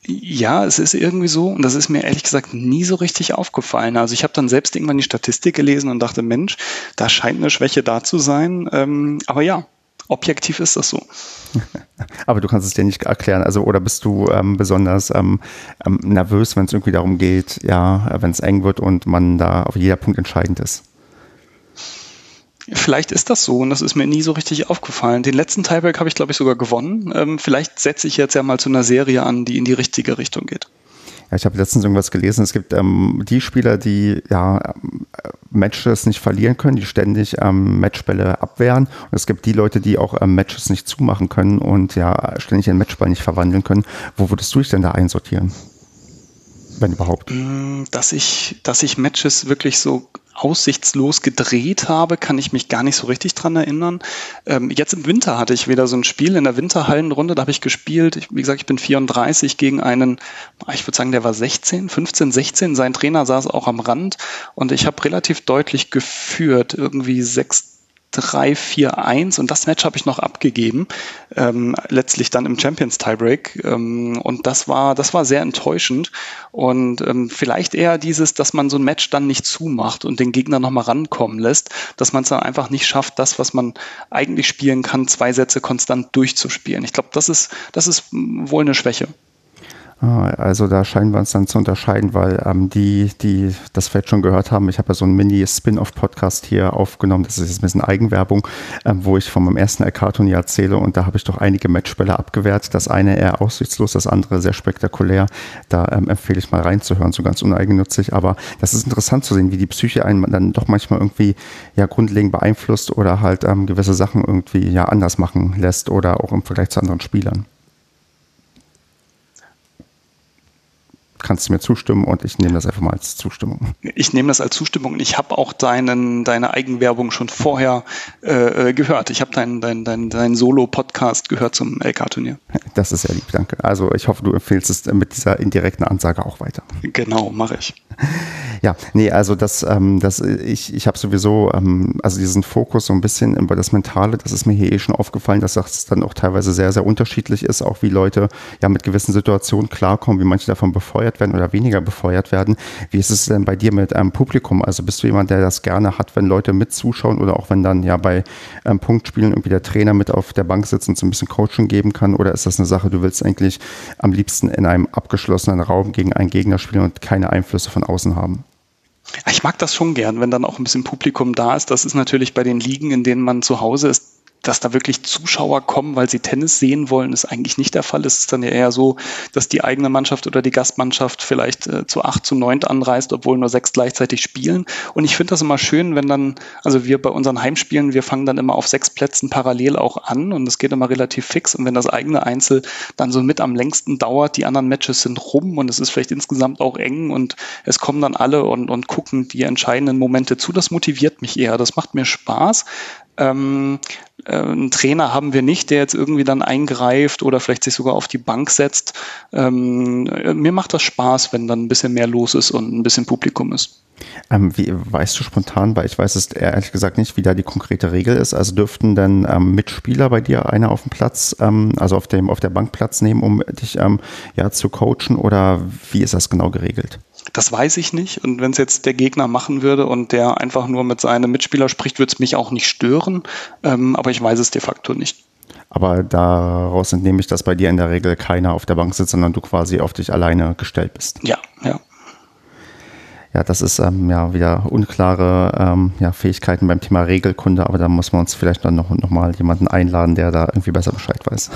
Ja, es ist irgendwie so, und das ist mir ehrlich gesagt nie so richtig aufgefallen. Also ich habe dann selbst irgendwann die Statistik gelesen und dachte, Mensch, da scheint eine Schwäche da zu sein. Ähm, aber ja, objektiv ist das so. Aber du kannst es dir nicht erklären, also oder bist du ähm, besonders ähm, ähm, nervös, wenn es irgendwie darum geht, ja, wenn es eng wird und man da auf jeder Punkt entscheidend ist? Vielleicht ist das so und das ist mir nie so richtig aufgefallen. Den letzten Tiebreak habe ich, glaube ich, sogar gewonnen. Ähm, vielleicht setze ich jetzt ja mal zu einer Serie an, die in die richtige Richtung geht. Ja, ich habe letztens irgendwas gelesen, es gibt ähm, die Spieler, die ja Matches nicht verlieren können, die ständig ähm, Matchbälle abwehren. Und es gibt die Leute, die auch ähm, Matches nicht zumachen können und ja ständig den Matchball nicht verwandeln können. Wo würdest du dich denn da einsortieren? Wenn überhaupt. Dass ich, dass ich Matches wirklich so aussichtslos gedreht habe, kann ich mich gar nicht so richtig dran erinnern. Ähm, jetzt im Winter hatte ich wieder so ein Spiel in der Winterhallenrunde, da habe ich gespielt. Ich, wie gesagt, ich bin vierunddreißig gegen einen, ich würde sagen, der war sechzehn, fünfzehn, sechzehn. Sein Trainer saß auch am Rand und ich habe relativ deutlich geführt, irgendwie sechs drei vier eins und das Match habe ich noch abgegeben, ähm, letztlich dann im Champions Tiebreak ähm, und das war das war sehr enttäuschend und ähm, vielleicht eher dieses, dass man so ein Match dann nicht zumacht und den Gegner nochmal rankommen lässt, dass man es dann einfach nicht schafft, das, was man eigentlich spielen kann, zwei Sätze konstant durchzuspielen. Ich glaube, das ist, das ist wohl eine Schwäche. Also da scheinen wir uns dann zu unterscheiden, weil ähm, die, die das vielleicht schon gehört haben, ich habe ja so einen Mini-Spin-Off-Podcast hier aufgenommen, das ist jetzt ein bisschen Eigenwerbung, ähm, wo ich von meinem ersten L K-Turnier erzähle und da habe ich doch einige Matchbälle abgewehrt, das eine eher aussichtslos, das andere sehr spektakulär, da ähm, empfehle ich mal reinzuhören, so ganz uneigennützig, aber das ist interessant zu sehen, wie die Psyche einen dann doch manchmal irgendwie ja grundlegend beeinflusst oder halt ähm, gewisse Sachen irgendwie ja anders machen lässt oder auch im Vergleich zu anderen Spielern. Kannst du mir zustimmen und ich nehme das einfach mal als Zustimmung. Ich nehme das als Zustimmung und ich habe auch deinen, deine Eigenwerbung schon vorher äh, gehört. Ich habe deinen dein, dein, dein Solo-Podcast gehört zum L K-Turnier. Das ist sehr lieb, danke. Also ich hoffe, du empfehlst es mit dieser indirekten Ansage auch weiter. Genau, mache ich. Ja, nee, also das, ähm, das ich, ich habe sowieso, ähm, also diesen Fokus so ein bisschen über das Mentale, das ist mir hier eh schon aufgefallen, dass das dann auch teilweise sehr, sehr unterschiedlich ist, auch wie Leute ja mit gewissen Situationen klarkommen, wie manche davon befeuert werden oder weniger befeuert werden. Wie ist es denn bei dir mit einem Publikum? Also bist du jemand, der das gerne hat, wenn Leute mit zuschauen oder auch wenn dann ja bei ähm, Punktspielen irgendwie der Trainer mit auf der Bank sitzt und so ein bisschen Coaching geben kann? Oder ist das eine Sache, du willst eigentlich am liebsten in einem abgeschlossenen Raum gegen einen Gegner spielen und keine Einflüsse von außen haben? Ich mag das schon gern, wenn dann auch ein bisschen Publikum da ist. Das ist natürlich bei den Ligen, in denen man zu Hause ist, dass da wirklich Zuschauer kommen, weil sie Tennis sehen wollen, ist eigentlich nicht der Fall. Es ist dann ja eher so, dass die eigene Mannschaft oder die Gastmannschaft vielleicht äh, zu acht, zu neunt anreist, obwohl nur sechs gleichzeitig spielen. Und ich finde das immer schön, wenn dann, also wir bei unseren Heimspielen, wir fangen dann immer auf sechs Plätzen parallel auch an und es geht immer relativ fix. Und wenn das eigene Einzel dann so mit am längsten dauert, die anderen Matches sind rum und es ist vielleicht insgesamt auch eng und es kommen dann alle und, und gucken die entscheidenden Momente zu, das motiviert mich eher. Das macht mir Spaß. Ähm, äh, einen Trainer haben wir nicht, der jetzt irgendwie dann eingreift oder vielleicht sich sogar auf die Bank setzt. Ähm, mir macht das Spaß, wenn dann ein bisschen mehr los ist und ein bisschen Publikum ist. Ähm, wie, weißt du spontan, weil ich weiß es ehrlich gesagt nicht, wie da die konkrete Regel ist. Also dürften denn ähm, Mitspieler bei dir einer auf dem Platz, ähm, also auf dem auf der Bank Platz nehmen, um dich ähm, ja zu coachen oder wie ist das genau geregelt? Das weiß ich nicht. Und wenn es jetzt der Gegner machen würde und der einfach nur mit seinem Mitspieler spricht, würde es mich auch nicht stören. Ähm, aber ich weiß es de facto nicht. Aber daraus entnehme ich, dass bei dir in der Regel keiner auf der Bank sitzt, sondern du quasi auf dich alleine gestellt bist. Ja, ja. Ja, das ist ähm, ja wieder unklare ähm, ja, Fähigkeiten beim Thema Regelkunde, aber da muss man uns vielleicht dann noch, noch mal jemanden einladen, der da irgendwie besser Bescheid weiß.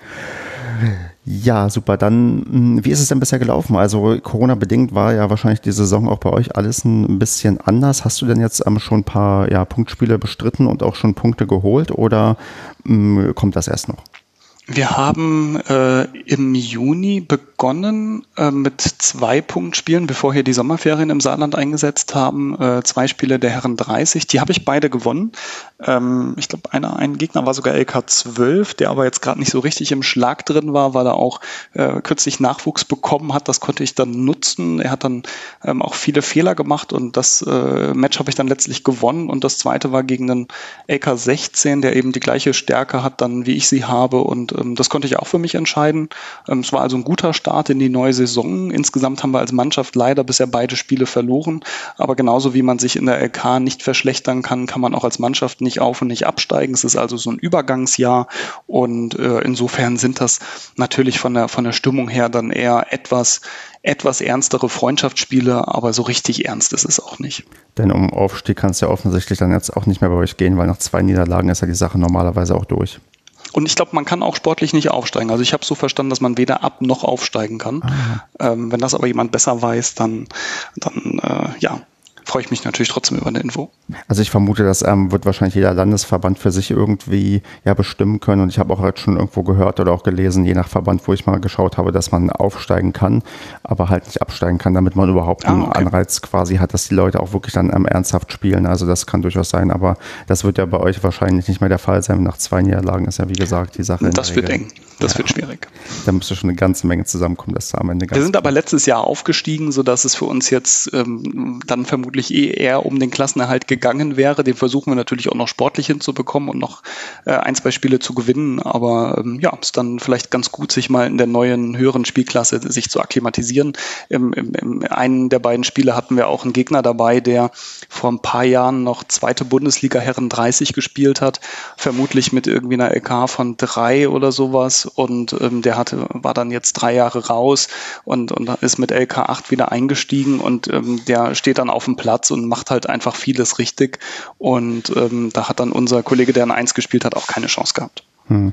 Ja, super. Dann, wie ist es denn bisher gelaufen? Also Corona-bedingt war ja wahrscheinlich die Saison auch bei euch alles ein bisschen anders. Hast du denn jetzt ähm, schon ein paar ja, Punktspiele bestritten und auch schon Punkte geholt oder ähm, kommt das erst noch? Wir haben äh, im Juni begonnen äh, mit zwei Punktspielen, bevor hier die Sommerferien im Saarland eingesetzt haben. Äh, zwei Spiele der Herren dreißig, die habe ich beide gewonnen. Ähm, ich glaube, einer, ein Gegner war sogar L K zwölf, der aber jetzt gerade nicht so richtig im Schlag drin war, weil er auch äh, kürzlich Nachwuchs bekommen hat. Das konnte ich dann nutzen. Er hat dann ähm, auch viele Fehler gemacht und das äh, Match habe ich dann letztlich gewonnen. Und das zweite war gegen einen L K sechzehn, der eben die gleiche Stärke hat dann, wie ich sie habe, und das konnte ich auch für mich entscheiden. Es war also ein guter Start in die neue Saison. Insgesamt haben wir als Mannschaft leider bisher beide Spiele verloren. Aber genauso wie man sich in der L K nicht verschlechtern kann, kann man auch als Mannschaft nicht auf- und nicht absteigen. Es ist also so ein Übergangsjahr. Und äh, insofern sind das natürlich von der, von der Stimmung her dann eher etwas, etwas ernstere Freundschaftsspiele. Aber so richtig ernst ist es auch nicht. Denn um Aufstieg kann es ja offensichtlich dann jetzt auch nicht mehr bei euch gehen, weil nach zwei Niederlagen ist ja die Sache normalerweise auch durch. Und ich glaube, man kann auch sportlich nicht aufsteigen. Also ich habe so verstanden, dass man weder ab- noch aufsteigen kann. Ähm, wenn das aber jemand besser weiß, dann, dann äh, ja, freue ich mich natürlich trotzdem über eine Info. Also ich vermute, das ähm, wird wahrscheinlich jeder Landesverband für sich irgendwie ja bestimmen können. Und ich habe auch jetzt schon irgendwo gehört oder auch gelesen, je nach Verband, wo ich mal geschaut habe, dass man aufsteigen kann, aber halt nicht absteigen kann, damit man überhaupt einen ah, okay. Anreiz quasi hat, dass die Leute auch wirklich dann ähm, ernsthaft spielen. Also das kann durchaus sein, aber das wird ja bei euch wahrscheinlich nicht mehr der Fall sein. Nach zwei Niederlagen ist ja, wie gesagt, die Sache. Das wird eng. Das ja. wird schwierig. Da müsste schon eine ganze Menge zusammenkommen, dass da am Ende ganz Wir sind aber letztes Jahr aufgestiegen, sodass es für uns jetzt ähm, dann vermutlich eh eher um den Klassenerhalt gegangen wäre. Den versuchen wir natürlich auch noch sportlich hinzubekommen und noch äh, ein, zwei Spiele zu gewinnen. Aber ähm, ja, ist dann vielleicht ganz gut, sich mal in der neuen, höheren Spielklasse sich zu akklimatisieren. Im, im, im einen der beiden Spiele hatten wir auch einen Gegner dabei, der vor ein paar Jahren noch zweite Bundesliga Herren dreißig gespielt hat, vermutlich mit irgendwie einer L K von drei oder sowas. Und ähm, der hatte, war dann jetzt drei Jahre raus und, und ist mit L K acht wieder eingestiegen und ähm, der steht dann auf dem Platz und macht halt einfach vieles richtig. Und ähm, da hat dann unser Kollege, der in eins gespielt hat, auch keine Chance gehabt. Hm.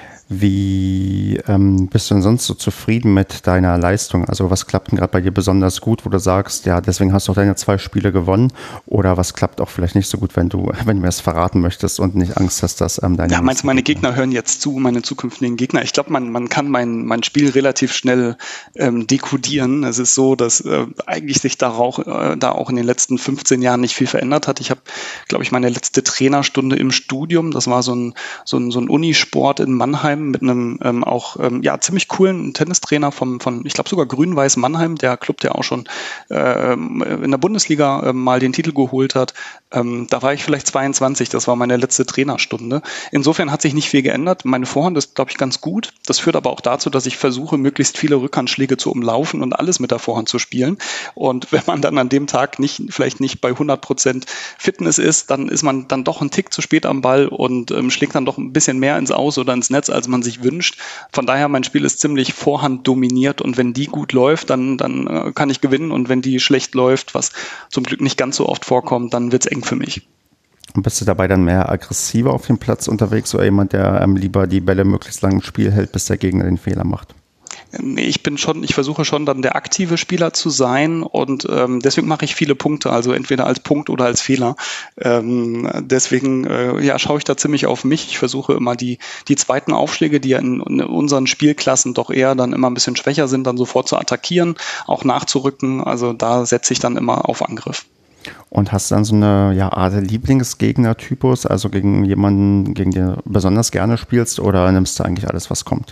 Wie ähm, bist du denn sonst so zufrieden mit deiner Leistung? Also was klappt denn gerade bei dir besonders gut, wo du sagst, ja, deswegen hast du auch deine zwei Spiele gewonnen? Oder was klappt auch vielleicht nicht so gut, wenn du, wenn du mir das verraten möchtest und nicht Angst hast, dass ähm, deine... Ja, meinst du, meine Gegner hören jetzt zu, meine zukünftigen Gegner? Ich glaube, man, man kann mein, mein Spiel relativ schnell ähm, dekodieren. Es ist so, dass äh, eigentlich sich da auch, äh, da auch in den letzten fünfzehn Jahren nicht viel verändert hat. Ich habe, glaube ich, meine letzte Trainerstunde im Studium, das war so ein, so ein, so ein Unisport in Mannheim, Mannheim mit einem ähm, auch ähm, ja ziemlich coolen Tennistrainer vom, von, ich glaube sogar Grün-Weiß Mannheim, der Club, der auch schon äh, in der Bundesliga äh, mal den Titel geholt hat. Ähm, da war ich vielleicht zweiundzwanzig, das war meine letzte Trainerstunde. Insofern hat sich nicht viel geändert. Meine Vorhand ist, glaube ich, ganz gut. Das führt aber auch dazu, dass ich versuche, möglichst viele Rückhandschläge zu umlaufen und alles mit der Vorhand zu spielen. Und wenn man dann an dem Tag nicht, vielleicht nicht bei hundert Prozent Fitness ist, dann ist man dann doch einen Tick zu spät am Ball und ähm, schlägt dann doch ein bisschen mehr ins Aus oder ins Netz, als man sich wünscht. Von daher, mein Spiel ist ziemlich Vorhand dominiert und wenn die gut läuft, dann, dann äh, kann ich gewinnen und wenn die schlecht läuft, was zum Glück nicht ganz so oft vorkommt, dann wird es eng für mich. Und bist du dabei dann mehr aggressiver auf dem Platz unterwegs oder jemand, der ähm, lieber die Bälle möglichst lang im Spiel hält, bis der Gegner den Fehler macht? Nee, ich bin schon, ich versuche schon dann der aktive Spieler zu sein und ähm, deswegen mache ich viele Punkte, also entweder als Punkt oder als Fehler. Ähm, deswegen äh, ja, schaue ich da ziemlich auf mich. Ich versuche immer die, die zweiten Aufschläge, die ja in, in unseren Spielklassen doch eher dann immer ein bisschen schwächer sind, dann sofort zu attackieren, auch nachzurücken. Also da setze ich dann immer auf Angriff. Und hast du dann so eine ja, Art Lieblingsgegner-Typus, also gegen jemanden, gegen den du besonders gerne spielst, oder nimmst du eigentlich alles, was kommt?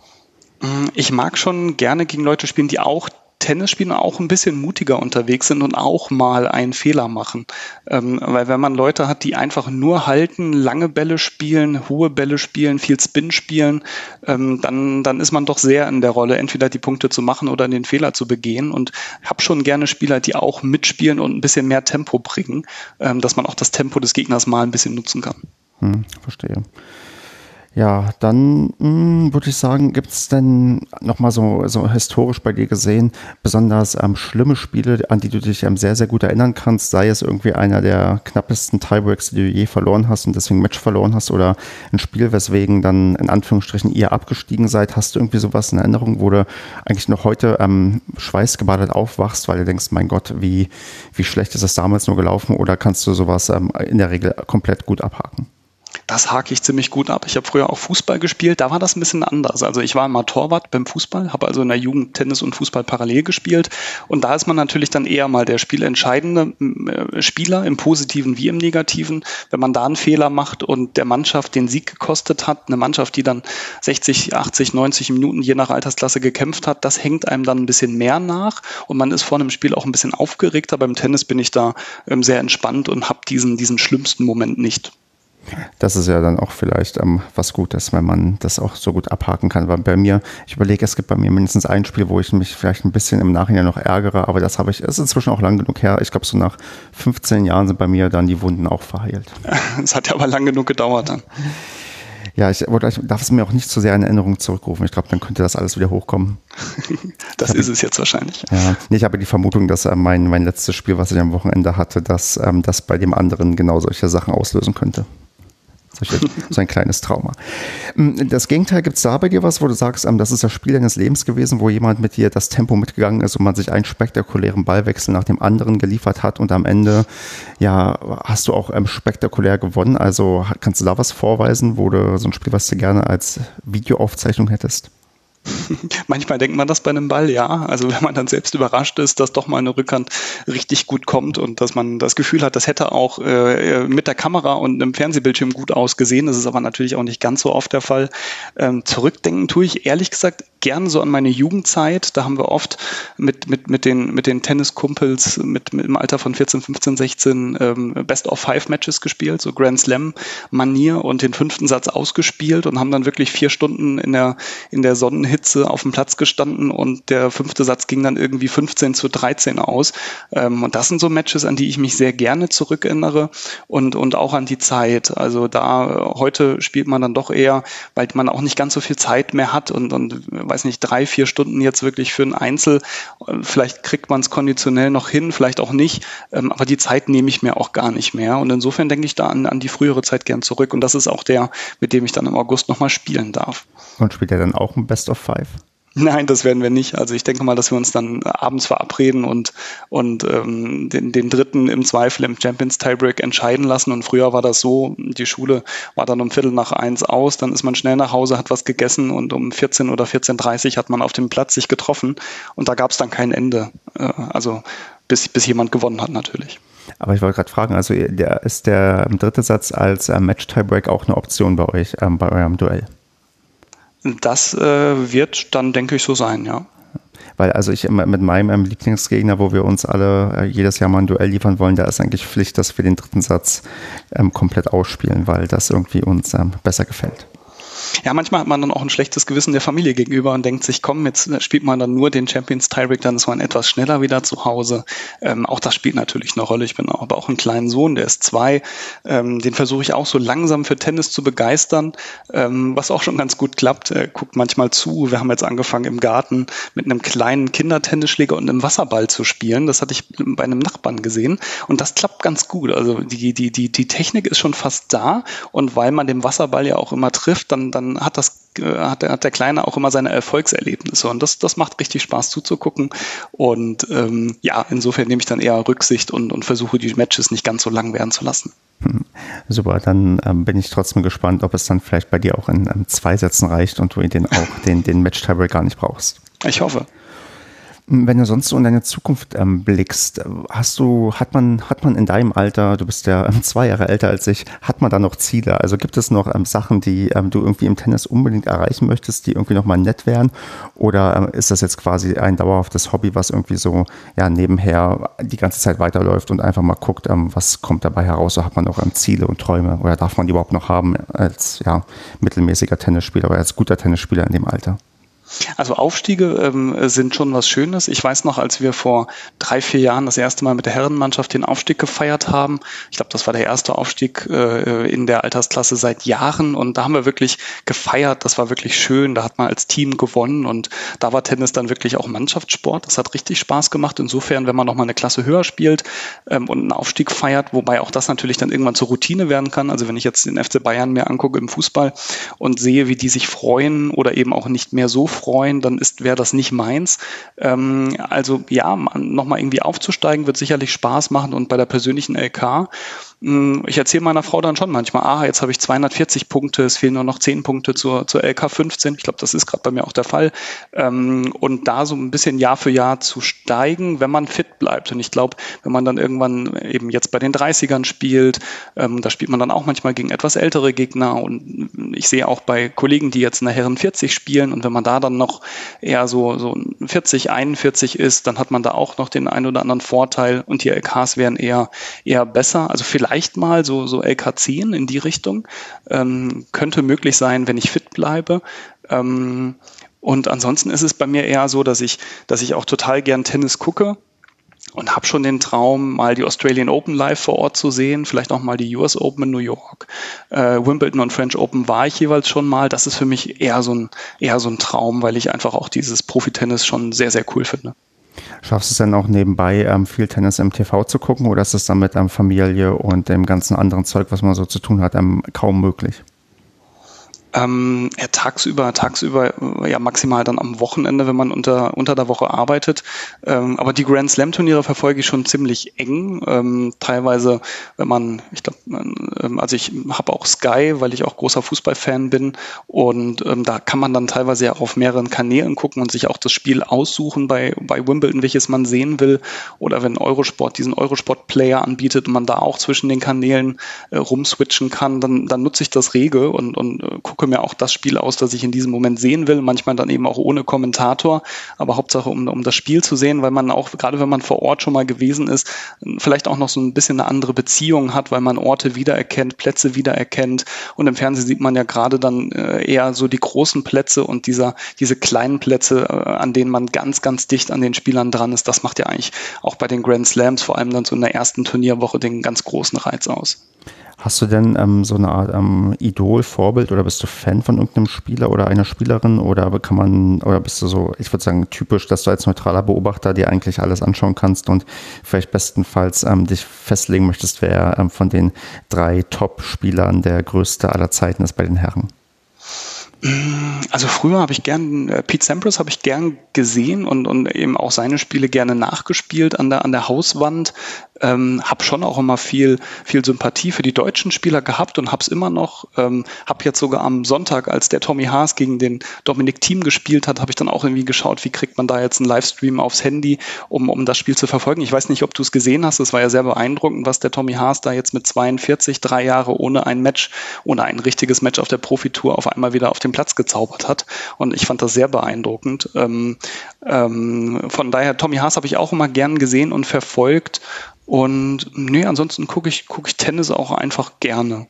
Ich mag schon gerne gegen Leute spielen, die auch Tennis spielen, auch ein bisschen mutiger unterwegs sind und auch mal einen Fehler machen. Ähm, weil wenn man Leute hat, die einfach nur halten, lange Bälle spielen, hohe Bälle spielen, viel Spin spielen, ähm, dann, dann ist man doch sehr in der Rolle, entweder die Punkte zu machen oder den Fehler zu begehen. Und habe schon gerne Spieler, die auch mitspielen und ein bisschen mehr Tempo bringen, ähm, dass man auch das Tempo des Gegners mal ein bisschen nutzen kann. Hm, verstehe. Ja, dann mh, würde ich sagen, gibt es denn nochmal so, so historisch bei dir gesehen besonders ähm, schlimme Spiele, an die du dich ähm, sehr, sehr gut erinnern kannst, sei es irgendwie einer der knappesten Tiebreaks, die du je verloren hast und deswegen Match verloren hast oder ein Spiel, weswegen dann in Anführungsstrichen ihr abgestiegen seid. Hast du irgendwie sowas in Erinnerung, wo du eigentlich noch heute ähm, schweißgebadet aufwachst, weil du denkst, mein Gott, wie, wie schlecht ist das damals nur gelaufen, oder kannst du sowas ähm, in der Regel komplett gut abhaken? Das hake ich ziemlich gut ab. Ich habe früher auch Fußball gespielt, da war das ein bisschen anders. Also ich war mal Torwart beim Fußball, habe also in der Jugend Tennis und Fußball parallel gespielt und da ist man natürlich dann eher mal der spielentscheidende Spieler, im Positiven wie im Negativen. Wenn man da einen Fehler macht und der Mannschaft den Sieg gekostet hat, eine Mannschaft, die dann sechzig, achtzig, neunzig Minuten je nach Altersklasse gekämpft hat, das hängt einem dann ein bisschen mehr nach und man ist vor einem Spiel auch ein bisschen aufgeregter. Beim Tennis bin ich da sehr entspannt und habe diesen, diesen schlimmsten Moment nicht. Das ist ja dann auch vielleicht ähm, was Gutes, wenn man das auch so gut abhaken kann. Weil bei mir, ich überlege, es gibt bei mir mindestens ein Spiel, wo ich mich vielleicht ein bisschen im Nachhinein noch ärgere, aber das habe ich, es ist inzwischen auch lang genug her. Ich glaube, so nach fünfzehn Jahren sind bei mir dann die Wunden auch verheilt. Es hat ja aber lang genug gedauert dann. Ja, ich, ich darf es mir auch nicht zu sehr in Erinnerung zurückrufen. Ich glaube, dann könnte das alles wieder hochkommen. Das ist es jetzt wahrscheinlich. Ja, nee, ich habe die Vermutung, dass äh, mein, mein letztes Spiel, was ich am Wochenende hatte, dass ähm, das bei dem anderen genau solche Sachen auslösen könnte. So ein kleines Trauma. Das Gegenteil, gibt es da bei dir was, wo du sagst, das ist das Spiel deines Lebens gewesen, wo jemand mit dir das Tempo mitgegangen ist und man sich einen spektakulären Ballwechsel nach dem anderen geliefert hat und am Ende, ja, hast du auch ähm, spektakulär gewonnen? Also kannst du da was vorweisen, wo du so ein Spiel, was du gerne als Videoaufzeichnung hättest? Manchmal denkt man das bei einem Ball, ja. Also wenn man dann selbst überrascht ist, dass doch mal eine Rückhand richtig gut kommt und dass man das Gefühl hat, das hätte auch äh, mit der Kamera und einem Fernsehbildschirm gut ausgesehen. Das ist aber natürlich auch nicht ganz so oft der Fall. Ähm, zurückdenken tue ich ehrlich gesagt gern so an meine Jugendzeit. Da haben wir oft mit, mit, mit den, mit den Tenniskumpels mit, mit im Alter von vierzehn, fünfzehn, sechzehn ähm, Best-of-Five-Matches gespielt, so Grand Slam-Manier und den fünften Satz ausgespielt und haben dann wirklich vier Stunden in der, in der Sonnenhitze auf dem Platz gestanden und der fünfte Satz ging dann irgendwie fünfzehn zu dreizehn aus. Ähm, und das sind so Matches, an die ich mich sehr gerne zurückerinnere und, und auch an die Zeit. Also da heute spielt man dann doch eher, weil man auch nicht ganz so viel Zeit mehr hat und, und weiß nicht, drei, vier Stunden jetzt wirklich für ein Einzel. Vielleicht kriegt man es konditionell noch hin, vielleicht auch nicht. Ähm, aber die Zeit nehme ich mir auch gar nicht mehr. Und insofern denke ich da an, an die frühere Zeit gern zurück. Und das ist auch der, mit dem ich dann im August nochmal spielen darf. Und spielt er dann auch ein Best of Five? Nein, das werden wir nicht. Also ich denke mal, dass wir uns dann abends verabreden und, und ähm, den, den dritten im Zweifel im Champions Tiebreak entscheiden lassen. Und früher war das so, die Schule war dann um Viertel nach eins aus, dann ist man schnell nach Hause, hat was gegessen und um vierzehn oder vierzehn Uhr dreißig hat man auf dem Platz sich getroffen und da gab es dann kein Ende. Äh, also bis, bis jemand gewonnen hat natürlich. Aber ich wollte gerade fragen, also der, ist der dritte Satz als äh, Match-Tiebreak auch eine Option bei euch, ähm, bei eurem Duell? Das äh, wird dann, denke ich, so sein, ja. Weil also ich immer mit meinem ähm, Lieblingsgegner, wo wir uns alle äh, jedes Jahr mal ein Duell liefern wollen, da ist eigentlich Pflicht, dass wir den dritten Satz ähm, komplett ausspielen, weil das irgendwie uns ähm, besser gefällt. Ja, manchmal hat man dann auch ein schlechtes Gewissen der Familie gegenüber und denkt sich, komm, jetzt spielt man dann nur den Champions Tiebreak, dann ist man etwas schneller wieder zu Hause. Ähm, auch das spielt natürlich eine Rolle. Ich bin auch, aber auch einen kleinen Sohn, der ist zwei. Ähm, den versuche ich auch so langsam für Tennis zu begeistern, ähm, was auch schon ganz gut klappt. Er guckt manchmal zu. Wir haben jetzt angefangen im Garten mit einem kleinen Kindertennisschläger und einem Wasserball zu spielen. Das hatte ich bei einem Nachbarn gesehen und das klappt ganz gut. Also die, die, die, die Technik ist schon fast da und weil man den Wasserball ja auch immer trifft, dann, dann hat das hat der, hat der Kleine auch immer seine Erfolgserlebnisse und das, das macht richtig Spaß zuzugucken und ähm, ja, insofern nehme ich dann eher Rücksicht und, und versuche die Matches nicht ganz so lang werden zu lassen. Super, dann ähm, bin ich trotzdem gespannt, ob es dann vielleicht bei dir auch in ähm, zwei Sätzen reicht und du den auch den, den Match-Tiebreak gar nicht brauchst. Ich hoffe. Wenn du sonst so in deine Zukunft ähm, blickst, hast du, hat man, hat man in deinem Alter, du bist ja ähm, zwei Jahre älter als ich, hat man da noch Ziele? Also gibt es noch ähm, Sachen, die ähm, du irgendwie im Tennis unbedingt erreichen möchtest, die irgendwie nochmal nett wären? Oder ähm, ist das jetzt quasi ein dauerhaftes Hobby, was irgendwie so ja nebenher die ganze Zeit weiterläuft und einfach mal guckt, ähm, was kommt dabei heraus? So hat man auch ähm, Ziele und Träume oder darf man die überhaupt noch haben als ja, mittelmäßiger Tennisspieler oder als guter Tennisspieler in dem Alter? Also Aufstiege ähm, sind schon was Schönes. Ich weiß noch, als wir vor drei, vier Jahren das erste Mal mit der Herrenmannschaft den Aufstieg gefeiert haben. Ich glaube, das war der erste Aufstieg äh, in der Altersklasse seit Jahren und da haben wir wirklich gefeiert. Das war wirklich schön. Da hat man als Team gewonnen und da war Tennis dann wirklich auch Mannschaftssport. Das hat richtig Spaß gemacht. Insofern, wenn man noch mal eine Klasse höher spielt ähm, und einen Aufstieg feiert, wobei auch das natürlich dann irgendwann zur Routine werden kann. Also wenn ich jetzt den F C Bayern mir angucke im Fußball und sehe, wie die sich freuen oder eben auch nicht mehr so freuen, dann ist wäre das nicht meins. Ähm, also ja, nochmal irgendwie aufzusteigen, wird sicherlich Spaß machen und bei der persönlichen L K, mh, ich erzähle meiner Frau dann schon manchmal, ah, jetzt habe ich zweihundertvierzig Punkte, es fehlen nur noch zehn Punkte zur, zur L K fünfzehn. Ich glaube, das ist gerade bei mir auch der Fall. Ähm, und da so ein bisschen Jahr für Jahr zu steigen, wenn man fit bleibt. Und ich glaube, wenn man dann irgendwann eben jetzt bei den dreißigern spielt, ähm, da spielt man dann auch manchmal gegen etwas ältere Gegner und ich sehe auch bei Kollegen, die jetzt in der Herren vierzig spielen und wenn man da dann noch eher so, so vierzig, einundvierzig ist, dann hat man da auch noch den einen oder anderen Vorteil und die L Ks wären eher, eher besser. Also vielleicht mal so, so L K zehn in die Richtung. Ähm, könnte möglich sein, wenn ich fit bleibe. Ähm, und ansonsten ist es bei mir eher so, dass ich, dass ich auch total gern Tennis gucke. Und habe schon den Traum, mal die Australian Open live vor Ort zu sehen, vielleicht auch mal die U S Open in New York. Äh, Wimbledon und French Open war ich jeweils schon mal. Das ist für mich eher so ein, eher so ein Traum, weil ich einfach auch dieses Profitennis schon sehr, sehr cool finde. Schaffst du es dann auch nebenbei, ähm, viel Tennis im T V zu gucken oder ist es dann mit ähm, Familie und dem ganzen anderen Zeug, was man so zu tun hat, ähm, kaum möglich? Ähm, ja, tagsüber, tagsüber, ja maximal dann am Wochenende, wenn man unter unter der Woche arbeitet. Ähm, aber die Grand Slam Turniere verfolge ich schon ziemlich eng. Ähm, teilweise, wenn man, ich glaube, ähm, also ich habe auch Sky, weil ich auch großer Fußballfan bin und ähm, da kann man dann teilweise ja auch auf mehreren Kanälen gucken und sich auch das Spiel aussuchen bei bei Wimbledon, welches man sehen will. Oder wenn Eurosport diesen Eurosport Player anbietet und man da auch zwischen den Kanälen äh, rumswitchen kann, dann dann nutze ich das rege und und äh, gucke mir auch das Spiel aus, das ich in diesem Moment sehen will, manchmal dann eben auch ohne Kommentator, aber Hauptsache um, um das Spiel zu sehen, weil man auch, gerade wenn man vor Ort schon mal gewesen ist, vielleicht auch noch so ein bisschen eine andere Beziehung hat, weil man Orte wiedererkennt, Plätze wiedererkennt und im Fernsehen sieht man ja gerade dann äh, eher so die großen Plätze und dieser, diese kleinen Plätze, äh, an denen man ganz, ganz dicht an den Spielern dran ist, das macht ja eigentlich auch bei den Grand Slams, vor allem dann so in der ersten Turnierwoche, den ganz großen Reiz aus. Hast du denn ähm, so eine Art ähm, Idol, Vorbild oder bist du Fan von irgendeinem Spieler oder einer Spielerin oder kann man, oder bist du so, ich würde sagen, typisch, dass du als neutraler Beobachter dir eigentlich alles anschauen kannst und vielleicht bestenfalls ähm, dich festlegen möchtest, wer ähm, von den drei Top-Spielern der größte aller Zeiten ist bei den Herren? Also früher habe ich gern, äh, Pete Sampras habe ich gern gesehen und, und eben auch seine Spiele gerne nachgespielt an der, an der Hauswand. Ähm, habe schon auch immer viel, viel Sympathie für die deutschen Spieler gehabt und habe es immer noch. Ähm, habe jetzt sogar am Sonntag, als der Tommy Haas gegen den Dominik Thiem gespielt hat, habe ich dann auch irgendwie geschaut, wie kriegt man da jetzt einen Livestream aufs Handy, um, um das Spiel zu verfolgen. Ich weiß nicht, ob du es gesehen hast. Es war ja sehr beeindruckend, was der Tommy Haas da jetzt mit zweiundvierzig, drei Jahre ohne ein Match, ohne ein richtiges Match auf der Profitour auf einmal wieder auf den Platz gezaubert hat. Und ich fand das sehr beeindruckend. Ähm, ähm, von daher, Tommy Haas habe ich auch immer gern gesehen und verfolgt. Und nee, ansonsten gucke ich, gucke ich Tennis auch einfach gerne.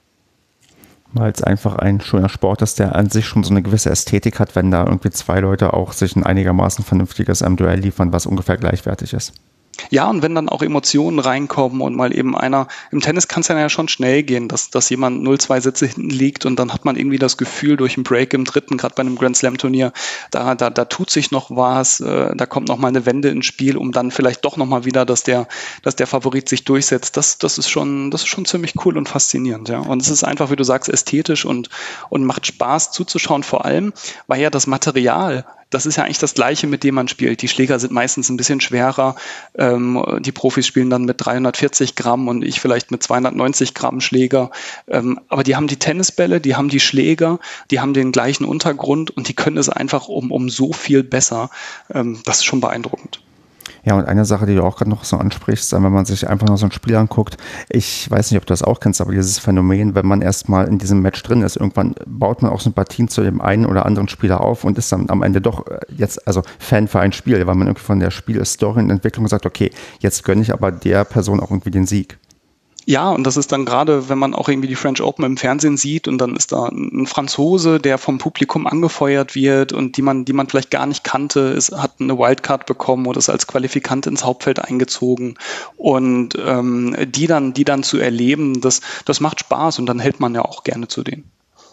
Weil es einfach ein schöner Sport ist, der an sich schon so eine gewisse Ästhetik hat, wenn da irgendwie zwei Leute auch sich ein einigermaßen vernünftiges ähm, Duell liefern, was ungefähr gleichwertig ist. Ja, und wenn dann auch Emotionen reinkommen und mal eben einer, im Tennis kann es ja schon schnell gehen, dass, dass jemand null zwei Sätze hinten liegt und dann hat man irgendwie das Gefühl durch einen Break im dritten, gerade bei einem Grand Slam Turnier, da, da, da tut sich noch was, äh, da kommt noch mal eine Wende ins Spiel, um dann vielleicht doch noch mal wieder, dass der, dass der Favorit sich durchsetzt. Das, das ist schon, das ist schon ziemlich cool und faszinierend, ja. Und es ist einfach, wie du sagst, ästhetisch und, und macht Spaß zuzuschauen, vor allem, weil ja das Material, das ist ja eigentlich das Gleiche, mit dem man spielt. Die Schläger sind meistens ein bisschen schwerer. Ähm, die Profis spielen dann mit dreihundertvierzig Gramm und ich vielleicht mit zweihundertneunzig Gramm Schläger. Ähm, aber die haben die Tennisbälle, die haben die Schläger, die haben den gleichen Untergrund und die können es einfach um, um so viel besser. Ähm, das ist schon beeindruckend. Ja, und eine Sache, die du auch gerade noch so ansprichst, wenn man sich einfach noch so ein Spiel anguckt, ich weiß nicht, ob du das auch kennst, aber dieses Phänomen, wenn man erstmal in diesem Match drin ist, irgendwann baut man auch Sympathien zu dem einen oder anderen Spieler auf und ist dann am Ende doch jetzt, also Fan für ein Spiel, weil man irgendwie von der Spielstory und Entwicklung sagt, okay, jetzt gönne ich aber der Person auch irgendwie den Sieg. Ja, und das ist dann gerade, wenn man auch irgendwie die French Open im Fernsehen sieht und dann ist da ein Franzose, der vom Publikum angefeuert wird und die man, die man vielleicht gar nicht kannte, ist, hat eine Wildcard bekommen oder ist als Qualifikant ins Hauptfeld eingezogen und ähm, die dann, die dann zu erleben, das, das macht Spaß und dann hält man ja auch gerne zu denen.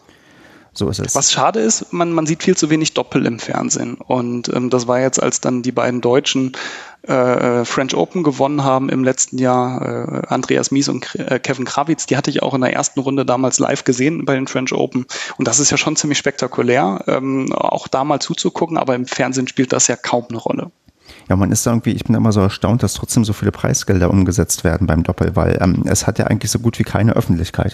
So ist es. Was schade ist, man, man sieht viel zu wenig Doppel im Fernsehen. Und ähm, das war jetzt, als dann die beiden Deutschen äh, French Open gewonnen haben im letzten Jahr, äh, Andreas Mies und äh, Kevin Krawitz, die hatte ich auch in der ersten Runde damals live gesehen bei den French Open. Und das ist ja schon ziemlich spektakulär, ähm, auch da mal zuzugucken, aber im Fernsehen spielt das ja kaum eine Rolle. Ja, man ist da irgendwie, ich bin immer so erstaunt, dass trotzdem so viele Preisgelder umgesetzt werden beim Doppel, weil ähm, es hat ja eigentlich so gut wie keine Öffentlichkeit.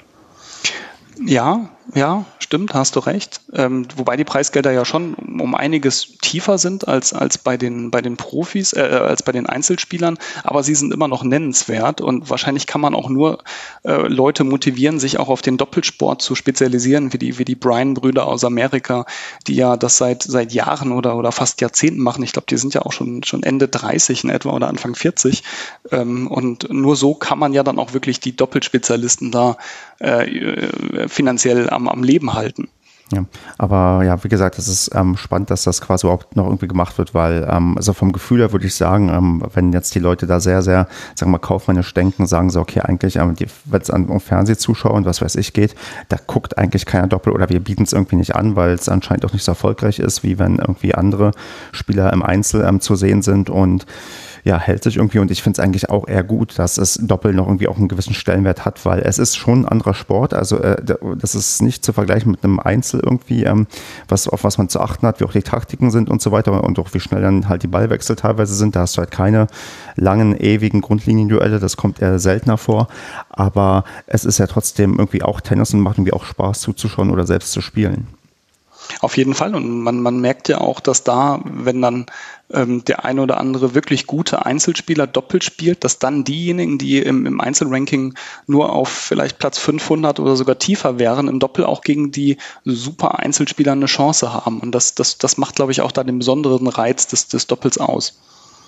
Ja, ja, stimmt, hast du recht. Ähm, wobei die Preisgelder ja schon um einiges tiefer sind als, als bei den, bei den Profis, äh, als bei den Einzelspielern, aber sie sind immer noch nennenswert und wahrscheinlich kann man auch nur äh, Leute motivieren, sich auch auf den Doppelsport zu spezialisieren, wie die, wie die Bryan-Brüder aus Amerika, die ja das seit, seit Jahren oder, oder fast Jahrzehnten machen. Ich glaube, die sind ja auch schon, schon Ende dreißig in etwa oder Anfang vierzig. Ähm, und nur so kann man ja dann auch wirklich die Doppelspezialisten da äh, finanziell am, am Leben halten. Ja, aber ja, wie gesagt, es ist ähm, spannend, dass das quasi überhaupt noch irgendwie gemacht wird, weil ähm, also vom Gefühl her würde ich sagen, ähm, wenn jetzt die Leute da sehr, sehr, sagen wir mal, kaufmännisch denken, sagen sie, okay, eigentlich, ähm, wenn es an um Fernsehzuschauer und was weiß ich geht, da guckt eigentlich keiner Doppel oder wir bieten es irgendwie nicht an, weil es anscheinend auch nicht so erfolgreich ist, wie wenn irgendwie andere Spieler im Einzel ähm, zu sehen sind und ja, hält sich irgendwie und ich finde es eigentlich auch eher gut, dass es Doppel noch irgendwie auch einen gewissen Stellenwert hat, weil es ist schon ein anderer Sport, also äh, das ist nicht zu vergleichen mit einem Einzel irgendwie, ähm, was, auf was man zu achten hat, wie auch die Taktiken sind und so weiter und auch wie schnell dann halt die Ballwechsel teilweise sind, da hast du halt keine langen, ewigen Grundlinienduelle, das kommt eher seltener vor, aber es ist ja trotzdem irgendwie auch Tennis und macht irgendwie auch Spaß zuzuschauen oder selbst zu spielen. Auf jeden Fall und man, man merkt ja auch, dass da, wenn dann ähm, der eine oder andere wirklich gute Einzelspieler doppelt spielt, dass dann diejenigen, die im, im Einzelranking nur auf vielleicht Platz fünfhundert oder sogar tiefer wären, im Doppel auch gegen die super Einzelspieler eine Chance haben. Und das, das, das macht, glaube ich, auch da den besonderen Reiz des, des Doppels aus.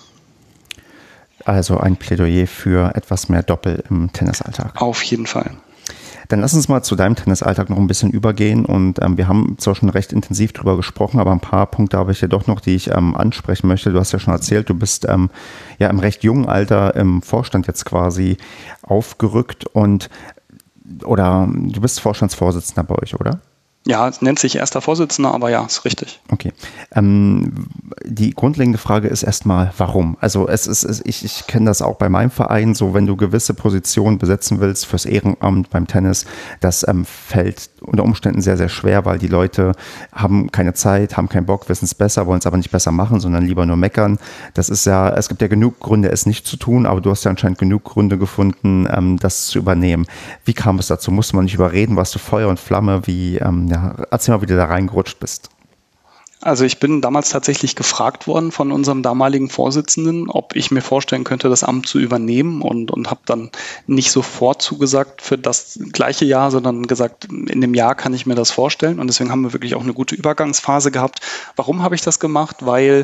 Also ein Plädoyer für etwas mehr Doppel im Tennisalltag. Auf jeden Fall. Dann lass uns mal zu deinem Tennisalltag noch ein bisschen übergehen und ähm, wir haben zwar schon recht intensiv drüber gesprochen, aber ein paar Punkte habe ich ja doch noch, die ich ähm, ansprechen möchte. Du hast ja schon erzählt, du bist ähm, ja im recht jungen Alter im Vorstand jetzt quasi aufgerückt und oder du bist Vorstandsvorsitzender bei euch, oder? Ja, es nennt sich erster Vorsitzender, aber ja, ist richtig. Okay. Ähm, die grundlegende Frage ist erstmal, warum? Also es ist, es, ich, ich kenne das auch bei meinem Verein, so wenn du gewisse Positionen besetzen willst fürs Ehrenamt beim Tennis, das ähm, fällt unter Umständen sehr, sehr schwer, weil die Leute haben keine Zeit, haben keinen Bock, wissen es besser, wollen es aber nicht besser machen, sondern lieber nur meckern. Das ist ja, es gibt ja genug Gründe, es nicht zu tun, aber du hast ja anscheinend genug Gründe gefunden, ähm, das zu übernehmen. Wie kam es dazu? Musste man nicht überreden? Warst du Feuer und Flamme? Wie, ähm, ja, erzähl mal, wie du da reingerutscht bist. Also ich bin damals tatsächlich gefragt worden von unserem damaligen Vorsitzenden, ob ich mir vorstellen könnte, das Amt zu übernehmen und, und habe dann nicht sofort zugesagt für das gleiche Jahr, sondern gesagt, in dem Jahr kann ich mir das vorstellen und deswegen haben wir wirklich auch eine gute Übergangsphase gehabt. Warum habe ich das gemacht? Weil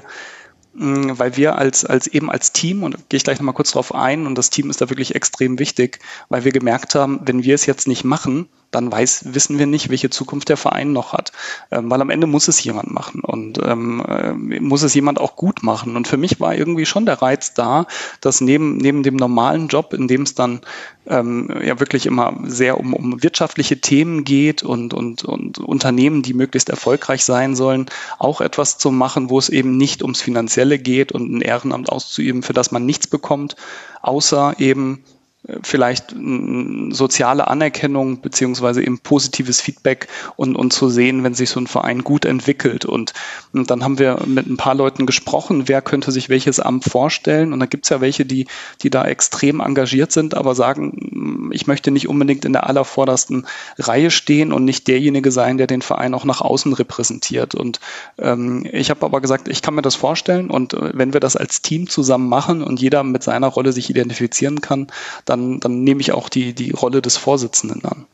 weil wir als, als eben als Team, und da gehe ich gleich nochmal kurz drauf ein, und das Team ist da wirklich extrem wichtig, weil wir gemerkt haben, wenn wir es jetzt nicht machen, dann weiß, wissen wir nicht, welche Zukunft der Verein noch hat. Ähm, weil am Ende muss es jemand machen und ähm, äh, muss es jemand auch gut machen. Und für mich war irgendwie schon der Reiz da, dass neben, neben dem normalen Job, in dem es dann ähm, ja wirklich immer sehr um, um wirtschaftliche Themen geht und, und, und Unternehmen, die möglichst erfolgreich sein sollen, auch etwas zu machen, wo es eben nicht ums Finanzielle geht und ein Ehrenamt auszuüben, für das man nichts bekommt, außer eben vielleicht soziale Anerkennung beziehungsweise eben positives Feedback und, und zu sehen, wenn sich so ein Verein gut entwickelt. Und, und dann haben wir mit ein paar Leuten gesprochen, wer könnte sich welches Amt vorstellen. Und da gibt es ja welche, die, die da extrem engagiert sind, aber sagen, ich möchte nicht unbedingt in der allervordersten Reihe stehen und nicht derjenige sein, der den Verein auch nach außen repräsentiert. Und ähm, ich habe aber gesagt, ich kann mir das vorstellen und äh, wenn wir das als Team zusammen machen und jeder mit seiner Rolle sich identifizieren kann, dann Dann, dann nehme ich auch die, die Rolle des Vorsitzenden an.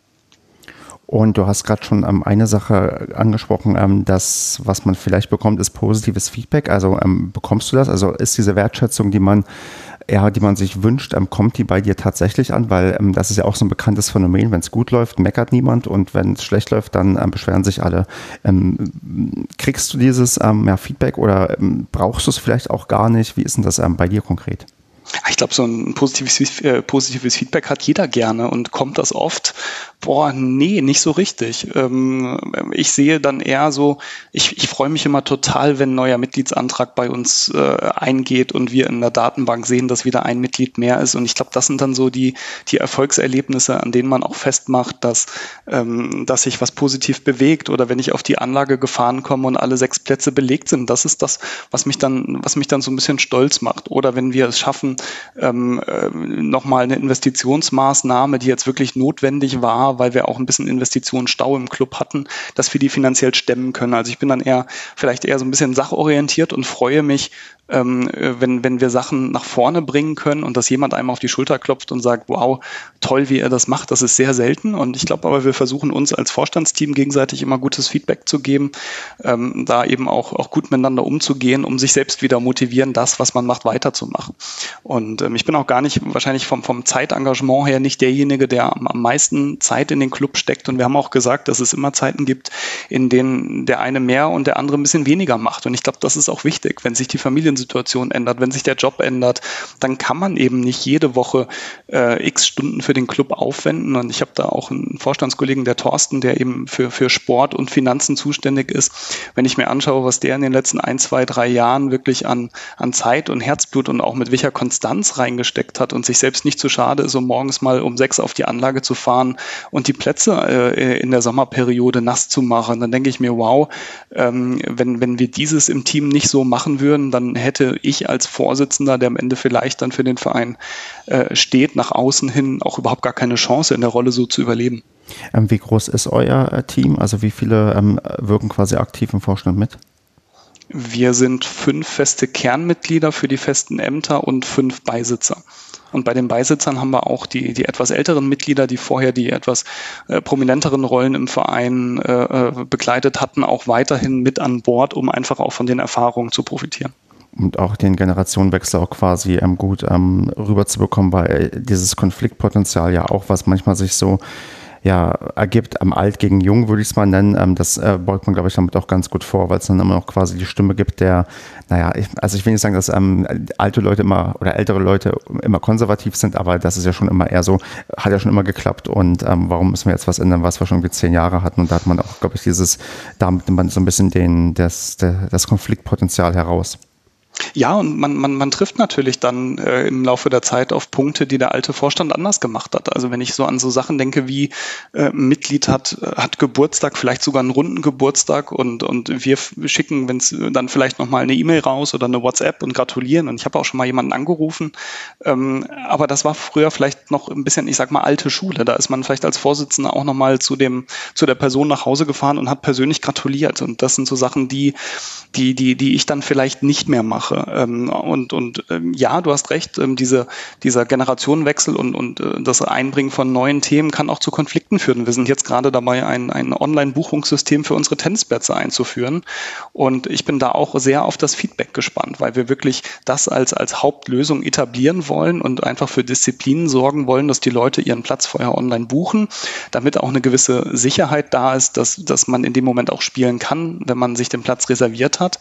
Und du hast gerade schon ähm, eine Sache angesprochen, ähm, das, was man vielleicht bekommt, ist positives Feedback. Also ähm, bekommst du das? Also ist diese Wertschätzung, die man, ja, die man sich wünscht, ähm, kommt die bei dir tatsächlich an? Weil ähm, das ist ja auch so ein bekanntes Phänomen. Wenn es gut läuft, meckert niemand und wenn es schlecht läuft, dann ähm, beschweren sich alle. Ähm, kriegst du dieses ähm, ja, Feedback oder ähm, brauchst du es vielleicht auch gar nicht? Wie ist denn das ähm, bei dir konkret? Ich glaube, so ein positives, äh, positives Feedback hat jeder gerne und kommt das oft? Boah, nee, nicht so richtig. Ähm, ich sehe dann eher so, ich, ich freue mich immer total, wenn ein neuer Mitgliedsantrag bei uns äh, eingeht und wir in der Datenbank sehen, dass wieder ein Mitglied mehr ist. Und ich glaube, das sind dann so die, die Erfolgserlebnisse, an denen man auch festmacht, dass, ähm, dass sich was positiv bewegt. Oder wenn ich auf die Anlage gefahren komme und alle sechs Plätze belegt sind, das ist das, was mich dann, was mich dann so ein bisschen stolz macht. Oder wenn wir es schaffen, ähm, äh, nochmal eine Investitionsmaßnahme, die jetzt wirklich notwendig war, weil wir auch ein bisschen Investitionsstau im Club hatten, dass wir die finanziell stemmen können. Also ich bin dann eher vielleicht eher so ein bisschen sachorientiert und freue mich, ähm, wenn, wenn wir Sachen nach vorne bringen können und dass jemand einem auf die Schulter klopft und sagt, wow, toll, wie er das macht, das ist sehr selten. Und ich glaube aber, wir versuchen uns als Vorstandsteam gegenseitig immer gutes Feedback zu geben, ähm, da eben auch, auch gut miteinander umzugehen, um sich selbst wieder motivieren, das, was man macht, weiterzumachen. Und ähm, ich bin auch gar nicht, wahrscheinlich vom, vom Zeitengagement her nicht derjenige, der am, am meisten Zeit in den Club steckt. Und wir haben auch gesagt, dass es immer Zeiten gibt, in denen der eine mehr und der andere ein bisschen weniger macht. Und ich glaube, das ist auch wichtig, wenn sich die Familiensituation ändert, wenn sich der Job ändert, dann kann man eben nicht jede Woche äh, x Stunden für den Club aufwenden. Und ich habe da auch einen Vorstandskollegen, der Thorsten, der eben für, für Sport und Finanzen zuständig ist. Wenn ich mir anschaue, was der in den letzten ein, zwei, drei Jahren wirklich an, an Zeit und Herzblut und auch mit welcher Konstanz reingesteckt hat und sich selbst nicht zu schade ist, um morgens mal um sechs auf die Anlage zu fahren und die Plätze äh, in der Sommerperiode nass zu machen, dann denke ich mir, wow, ähm, wenn, wenn wir dieses im Team nicht so machen würden, dann hätte ich als Vorsitzender, der am Ende vielleicht dann für den Verein äh, steht, nach außen hin auch überhaupt gar keine Chance in der Rolle so zu überleben. Ähm, wie groß ist euer äh, Team? Also wie viele ähm, wirken quasi aktiv im Vorstand mit? Wir sind fünf feste Kernmitglieder für die festen Ämter und fünf Beisitzer. Und bei den Beisitzern haben wir auch die, die etwas älteren Mitglieder, die vorher die etwas äh, prominenteren Rollen im Verein äh, begleitet hatten, auch weiterhin mit an Bord, um einfach auch von den Erfahrungen zu profitieren. Und auch den Generationenwechsel auch quasi ähm, gut ähm, rüberzubekommen, weil dieses Konfliktpotenzial ja auch, was manchmal sich so ja, ergibt, am alt gegen jung würde ich es mal nennen. Ähm, das äh, beugt man, glaube ich, damit auch ganz gut vor, weil es dann immer noch quasi die Stimme gibt, der, naja, ich, also ich will nicht sagen, dass ähm, alte Leute immer oder ältere Leute immer konservativ sind, aber das ist ja schon immer eher so, hat ja schon immer geklappt und ähm, warum müssen wir jetzt was ändern, was wir schon wie zehn Jahre hatten, und da hat man auch, glaube ich, dieses, da nimmt man so ein bisschen den, das, das Konfliktpotenzial heraus. Ja, und man, man, man trifft natürlich dann äh, im Laufe der Zeit auf Punkte, die der alte Vorstand anders gemacht hat. Also wenn ich so an so Sachen denke wie äh, ein Mitglied hat, hat Geburtstag, vielleicht sogar einen runden Geburtstag und, und wir schicken, wenn es dann vielleicht nochmal eine E-Mail raus oder eine WhatsApp und gratulieren. Und ich habe auch schon mal jemanden angerufen. Ähm, aber das war früher vielleicht noch ein bisschen, ich sag mal, alte Schule. Da ist man vielleicht als Vorsitzender auch nochmal zu dem, zu der Person nach Hause gefahren und hat persönlich gratuliert. Und das sind so Sachen, die, die, die, die ich dann vielleicht nicht mehr mache. Und, und ja, du hast recht, diese, dieser Generationenwechsel und, und das Einbringen von neuen Themen kann auch zu Konflikten führen. Wir sind jetzt gerade dabei, ein, ein Online-Buchungssystem für unsere Tennisplätze einzuführen. Und ich bin da auch sehr auf das Feedback gespannt, weil wir wirklich das als, als Hauptlösung etablieren wollen und einfach für Disziplinen sorgen wollen, dass die Leute ihren Platz vorher online buchen, damit auch eine gewisse Sicherheit da ist, dass, dass man in dem Moment auch spielen kann, wenn man sich den Platz reserviert hat.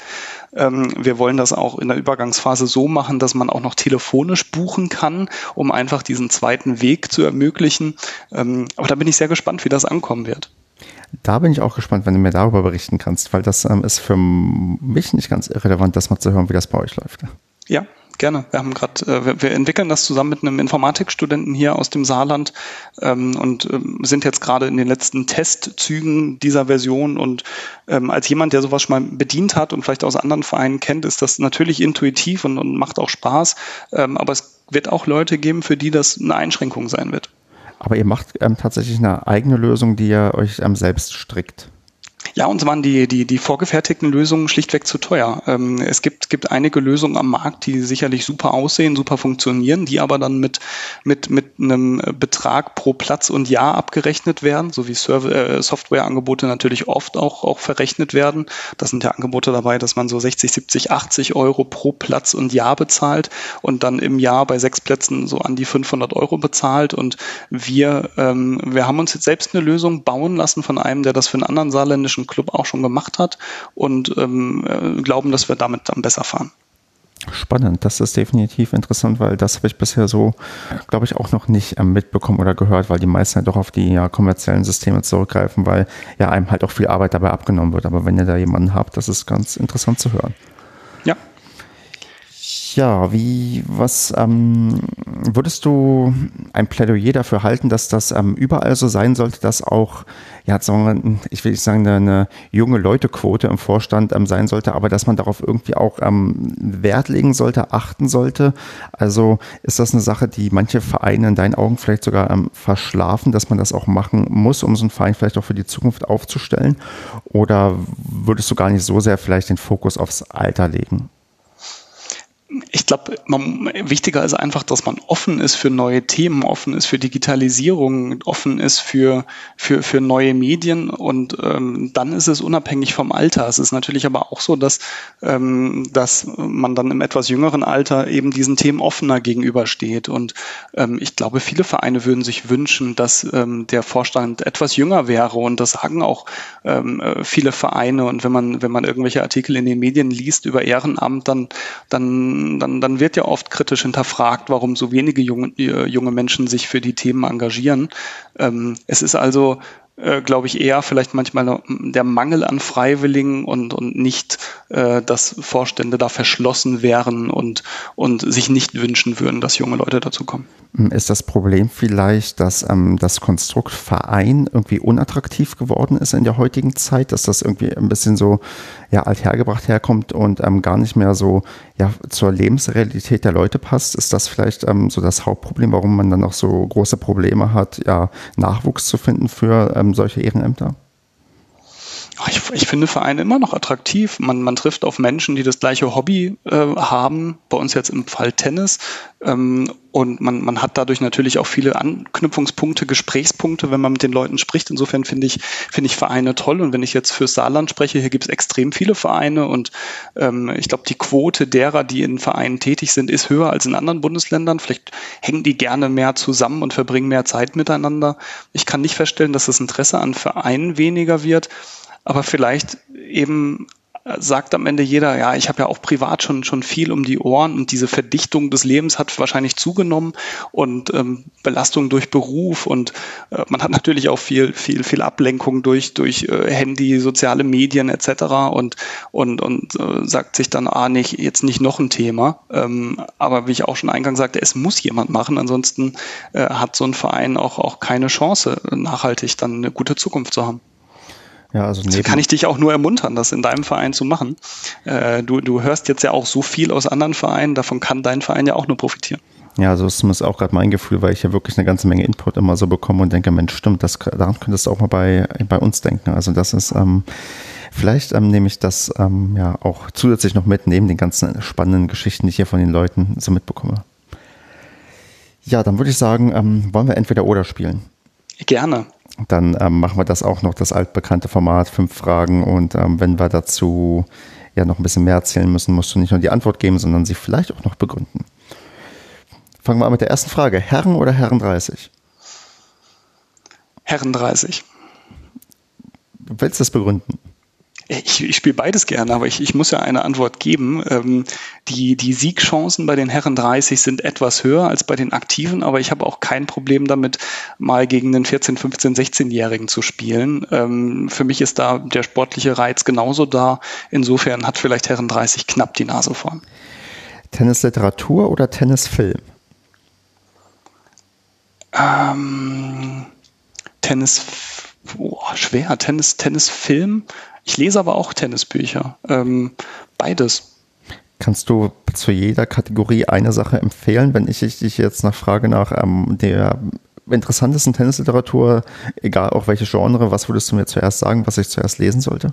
Wir wollen das auch in der Übergangsphase so machen, dass man auch noch telefonisch buchen kann, um einfach diesen zweiten Weg zu ermöglichen. Aber da bin ich sehr gespannt, wie das ankommen wird. Da bin ich auch gespannt, wenn du mir darüber berichten kannst, weil das ähm, ist für mich nicht ganz irrelevant, das mal zu hören, wie das bei euch läuft. Ja, gerne. Wir haben gerade, äh, wir, wir entwickeln das zusammen mit einem Informatikstudenten hier aus dem Saarland ähm, und ähm, sind jetzt gerade in den letzten Testzügen dieser Version. Und ähm, als jemand, der sowas schon mal bedient hat und vielleicht aus anderen Vereinen kennt, ist das natürlich intuitiv und, und macht auch Spaß. Ähm, aber es wird auch Leute geben, für die das eine Einschränkung sein wird. Aber ihr macht ähm, tatsächlich eine eigene Lösung, die ihr euch ähm, selbst strickt. Ja, uns waren die, die, die vorgefertigten Lösungen schlichtweg zu teuer. Ähm, es gibt, gibt einige Lösungen am Markt, die sicherlich super aussehen, super funktionieren, die aber dann mit, mit, mit einem Betrag pro Platz und Jahr abgerechnet werden, so wie Server, äh, Softwareangebote natürlich oft auch, auch verrechnet werden. Das sind ja Angebote dabei, dass man so sechzig, siebzig, achtzig Euro pro Platz und Jahr bezahlt und dann im Jahr bei sechs Plätzen so an die fünfhundert Euro bezahlt. Und wir, ähm, wir haben uns jetzt selbst eine Lösung bauen lassen von einem, der das für einen anderen saarländischen Club auch schon gemacht hat und ähm, glauben, dass wir damit dann besser fahren. Spannend, das ist definitiv interessant, weil das habe ich bisher so, glaube ich, auch noch nicht ähm, mitbekommen oder gehört, weil die meisten ja doch auf die ja, kommerziellen Systeme zurückgreifen, weil ja einem halt auch viel Arbeit dabei abgenommen wird. Aber wenn ihr da jemanden habt, das ist ganz interessant zu hören. Ja. Ja, wie, was, ähm, würdest du ein Plädoyer dafür halten, dass das ähm, überall so sein sollte, dass auch, ja, sagen, ich will nicht sagen, eine, eine junge Leutequote im Vorstand ähm, sein sollte, aber dass man darauf irgendwie auch ähm, Wert legen sollte, achten sollte? Also ist das eine Sache, die manche Vereine in deinen Augen vielleicht sogar ähm, verschlafen, dass man das auch machen muss, um so einen Verein vielleicht auch für die Zukunft aufzustellen? Oder würdest du gar nicht so sehr vielleicht den Fokus aufs Alter legen? Ich glaube, wichtiger ist einfach, dass man offen ist für neue Themen, offen ist für Digitalisierung, offen ist für, für, für neue Medien und ähm, dann ist es unabhängig vom Alter. Es ist natürlich aber auch so, dass, ähm, dass man dann im etwas jüngeren Alter eben diesen Themen offener gegenübersteht und ähm, ich glaube, viele Vereine würden sich wünschen, dass ähm, der Vorstand etwas jünger wäre und das sagen auch ähm, viele Vereine und wenn man, wenn man irgendwelche Artikel in den Medien liest über Ehrenamt, dann, dann Dann, dann wird ja oft kritisch hinterfragt, warum so wenige junge, junge Menschen sich für die Themen engagieren. Ähm, es ist also, äh, glaube ich, eher vielleicht manchmal der Mangel an Freiwilligen und, und nicht, äh, dass Vorstände da verschlossen wären und, und sich nicht wünschen würden, dass junge Leute dazu kommen. Ist das Problem vielleicht, dass ähm, das Konstrukt Verein irgendwie unattraktiv geworden ist in der heutigen Zeit, dass das irgendwie ein bisschen so ja, althergebracht herkommt und ähm, gar nicht mehr so ja, zur Lebensrealität der Leute passt? Ist das vielleicht ähm, so das Hauptproblem, warum man dann noch so große Probleme hat, ja, Nachwuchs zu finden für ähm, solche Ehrenämter? Ich, ich finde Vereine immer noch attraktiv. Man, man trifft auf Menschen, die das gleiche Hobby äh, haben, bei uns jetzt im Fall Tennis. Ähm, und man, man hat dadurch natürlich auch viele Anknüpfungspunkte, Gesprächspunkte, wenn man mit den Leuten spricht. Insofern finde ich, finde ich Vereine toll. Und wenn ich jetzt fürs Saarland spreche, hier gibt es extrem viele Vereine. Und ähm, ich glaube, die Quote derer, die in Vereinen tätig sind, ist höher als in anderen Bundesländern. Vielleicht hängen die gerne mehr zusammen und verbringen mehr Zeit miteinander. Ich kann nicht feststellen, dass das Interesse an Vereinen weniger wird. Aber vielleicht eben sagt am Ende jeder, ja, ich habe ja auch privat schon schon viel um die Ohren und diese Verdichtung des Lebens hat wahrscheinlich zugenommen und ähm, Belastung durch Beruf und äh, man hat natürlich auch viel viel viel Ablenkung durch durch äh, Handy, soziale Medien et cetera und und und äh, sagt sich dann, ah, nicht jetzt nicht noch ein Thema. Ähm, aber wie ich auch schon eingangs sagte, es muss jemand machen, ansonsten äh, hat so ein Verein auch auch keine Chance, nachhaltig dann eine gute Zukunft zu haben. Ja, also neben kann ich dich auch nur ermuntern, das in deinem Verein zu machen. Äh, du, du hörst jetzt ja auch so viel aus anderen Vereinen, davon kann dein Verein ja auch nur profitieren. Ja, also das ist auch gerade mein Gefühl, weil ich ja wirklich eine ganze Menge Input immer so bekomme und denke, Mensch, stimmt, das, daran könntest du auch mal bei, bei uns denken. Also das ist, ähm, vielleicht ähm, nehme ich das ähm, ja auch zusätzlich noch mit, neben den ganzen spannenden Geschichten, die ich hier von den Leuten so mitbekomme. Ja, dann würde ich sagen, ähm, wollen wir entweder oder spielen? Gerne. Dann ähm, machen wir das auch noch, das altbekannte Format, fünf Fragen. Und ähm, wenn wir dazu ja noch ein bisschen mehr erzählen müssen, musst du nicht nur die Antwort geben, sondern sie vielleicht auch noch begründen. Fangen wir an mit der ersten Frage. Herren oder Herren dreißig? Herren dreißig. Willst du das begründen? Ich, ich spiele beides gerne, aber ich, ich muss ja eine Antwort geben. Ähm, die, die Siegchancen bei den Herren dreißig sind etwas höher als bei den Aktiven, aber ich habe auch kein Problem damit, mal gegen einen vierzehn-, fünfzehn-, sechzehnjährigen zu spielen. Ähm, für mich ist da der sportliche Reiz genauso da. Insofern hat vielleicht Herren dreißig knapp die Nase vorn. Tennisliteratur oder Tennisfilm? Ähm, Tennis, boah, schwer. Tennis, Tennisfilm. Ich lese aber auch Tennisbücher. Ähm, beides. Kannst du zu jeder Kategorie eine Sache empfehlen, wenn ich dich jetzt nach Frage nach ähm, der interessantesten Tennisliteratur, egal auch welche Genre, was würdest du mir zuerst sagen, was ich zuerst lesen sollte?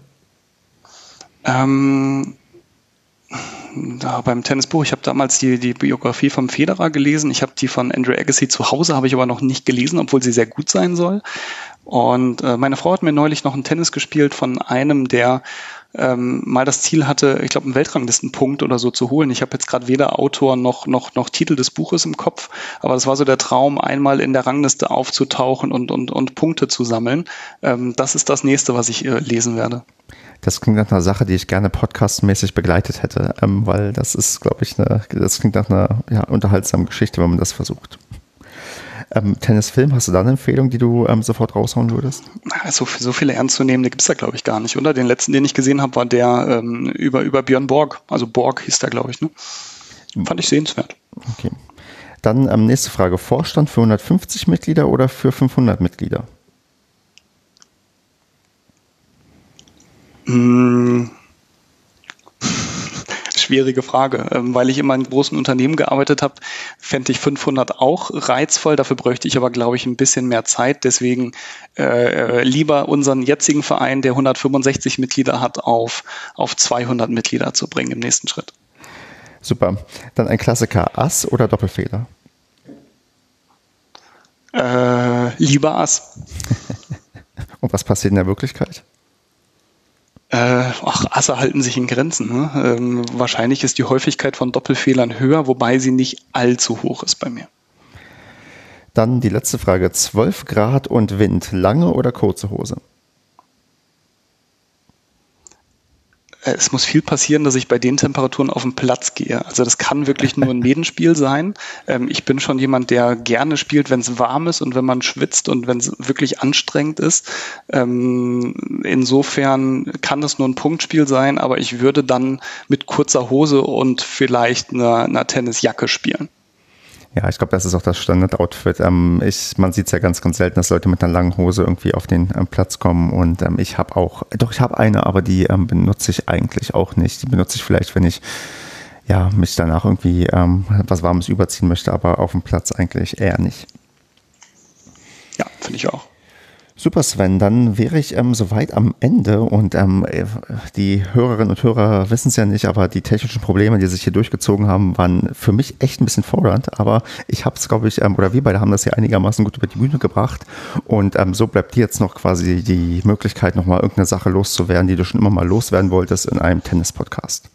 Ähm, da beim Tennisbuch, ich habe damals die, die Biografie vom Federer gelesen. Ich habe die von Andrew Agassi zu Hause, habe ich aber noch nicht gelesen, obwohl sie sehr gut sein soll. Und äh, meine Frau hat mir neulich noch ein Tennis gespielt von einem, der ähm, mal das Ziel hatte, ich glaube, einen Weltranglistenpunkt oder so zu holen. Ich habe jetzt gerade weder Autor noch, noch, noch Titel des Buches im Kopf, aber das war so der Traum, einmal in der Rangliste aufzutauchen und, und, und Punkte zu sammeln. Ähm, das ist das Nächste, was ich äh, lesen werde. Das klingt nach einer Sache, die ich gerne podcastmäßig begleitet hätte, ähm, weil das ist, glaube ich, eine, das klingt nach einer ja, unterhaltsamen Geschichte, wenn man das versucht. Ähm, Tennisfilm, hast du da eine Empfehlung, die du ähm, sofort raushauen würdest? Also für so viele ernstzunehmende gibt es da, glaube ich, gar nicht, oder? Den letzten, den ich gesehen habe, war der ähm, über, über Björn Borg. Also Borg hieß der, glaube ich. Ne? Fand ich sehenswert. Okay. Dann ähm, nächste Frage. Vorstand für hundertfünfzig Mitglieder oder für fünfhundert Mitglieder? Hm. Schwierige Frage. Ähm, weil ich immer in großen Unternehmen gearbeitet habe, fände ich fünfhundert auch reizvoll. Dafür bräuchte ich aber, glaube ich, ein bisschen mehr Zeit. Deswegen äh, lieber unseren jetzigen Verein, der hundertfünfundsechzig Mitglieder hat, auf, auf zweihundert Mitglieder zu bringen im nächsten Schritt. Super. Dann ein Klassiker. Ass oder Doppelfehler? Äh, lieber Ass. Und was passiert in der Wirklichkeit? Äh, ach, Asse halten sich in Grenzen. Ne? Ähm, wahrscheinlich ist die Häufigkeit von Doppelfehlern höher, wobei sie nicht allzu hoch ist bei mir. Dann die letzte Frage. zwölf Grad und Wind. Lange oder kurze Hose? Es muss viel passieren, dass ich bei den Temperaturen auf den Platz gehe. Also das kann wirklich nur ein Medenspiel sein. Ähm, ich bin schon jemand, der gerne spielt, wenn es warm ist und wenn man schwitzt und wenn es wirklich anstrengend ist. Ähm, insofern kann das nur ein Punktspiel sein, aber ich würde dann mit kurzer Hose und vielleicht einer, einer Tennisjacke spielen. Ja, ich glaube, das ist auch das Standard-Outfit. Ähm, ich, man sieht es ja ganz, ganz selten, dass Leute mit einer langen Hose irgendwie auf den ähm, Platz kommen. Und ähm, ich habe auch, doch, ich habe eine, aber die ähm, benutze ich eigentlich auch nicht. Die benutze ich vielleicht, wenn ich ja, mich danach irgendwie ähm, was Warmes überziehen möchte, aber auf dem Platz eigentlich eher nicht. Ja, finde ich auch. Super, Sven, dann wäre ich ähm, soweit am Ende und ähm, die Hörerinnen und Hörer wissen es ja nicht, aber die technischen Probleme, die sich hier durchgezogen haben, waren für mich echt ein bisschen fordernd, aber ich habe es, glaube ich, ähm, oder wir beide haben das ja einigermaßen gut über die Bühne gebracht und ähm, so bleibt dir jetzt noch quasi die Möglichkeit, nochmal irgendeine Sache loszuwerden, die du schon immer mal loswerden wolltest in einem Tennis-Podcast.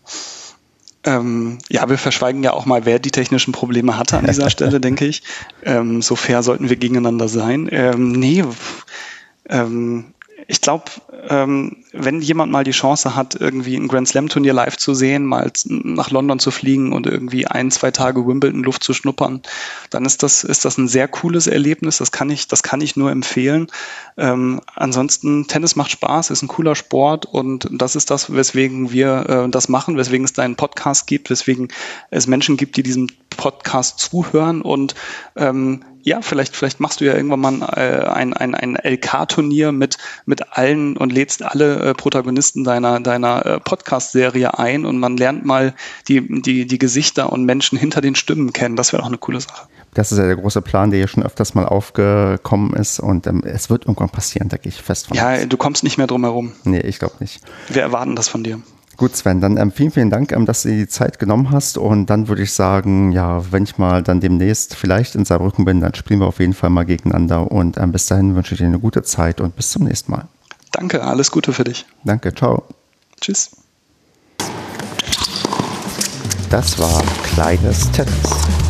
Ähm, ja, wir verschweigen ja auch mal, wer die technischen Probleme hatte an dieser Stelle, denke ich. Ähm, so fair sollten wir gegeneinander sein. Ähm, nee, ähm, ich glaube, ähm, wenn jemand mal die Chance hat, irgendwie ein Grand Slam Turnier live zu sehen, mal nach London zu fliegen und irgendwie ein, zwei Tage Wimbledon Luft zu schnuppern, dann ist das, ist das ein sehr cooles Erlebnis. Das kann ich, das kann ich nur empfehlen. Ähm, ansonsten, Tennis macht Spaß, ist ein cooler Sport und das ist das, weswegen wir äh, das machen, weswegen es da einen Podcast gibt, weswegen es Menschen gibt, die diesem Podcast zuhören und ähm, ja, vielleicht, vielleicht machst du ja irgendwann mal äh, ein, ein, ein L K-Turnier mit, mit allen und lädst alle äh, Protagonisten deiner, deiner äh, Podcast-Serie ein und man lernt mal die, die, die Gesichter und Menschen hinter den Stimmen kennen. Das wäre doch eine coole Sache. Das ist ja der große Plan, der hier schon öfters mal aufgekommen ist und ähm, es wird irgendwann passieren, da gehe ich fest von Ja, aus. du kommst nicht mehr drum herum. Nee, ich glaube nicht. Wir erwarten das von dir. Gut, Sven, dann ähm, vielen, vielen Dank, ähm, dass du dir die Zeit genommen hast und dann würde ich sagen, ja, wenn ich mal dann demnächst vielleicht in Saarbrücken bin, dann spielen wir auf jeden Fall mal gegeneinander und ähm, bis dahin wünsche ich dir eine gute Zeit und bis zum nächsten Mal. Danke, alles Gute für dich. Danke, ciao. Tschüss. Das war Kleines Tennis.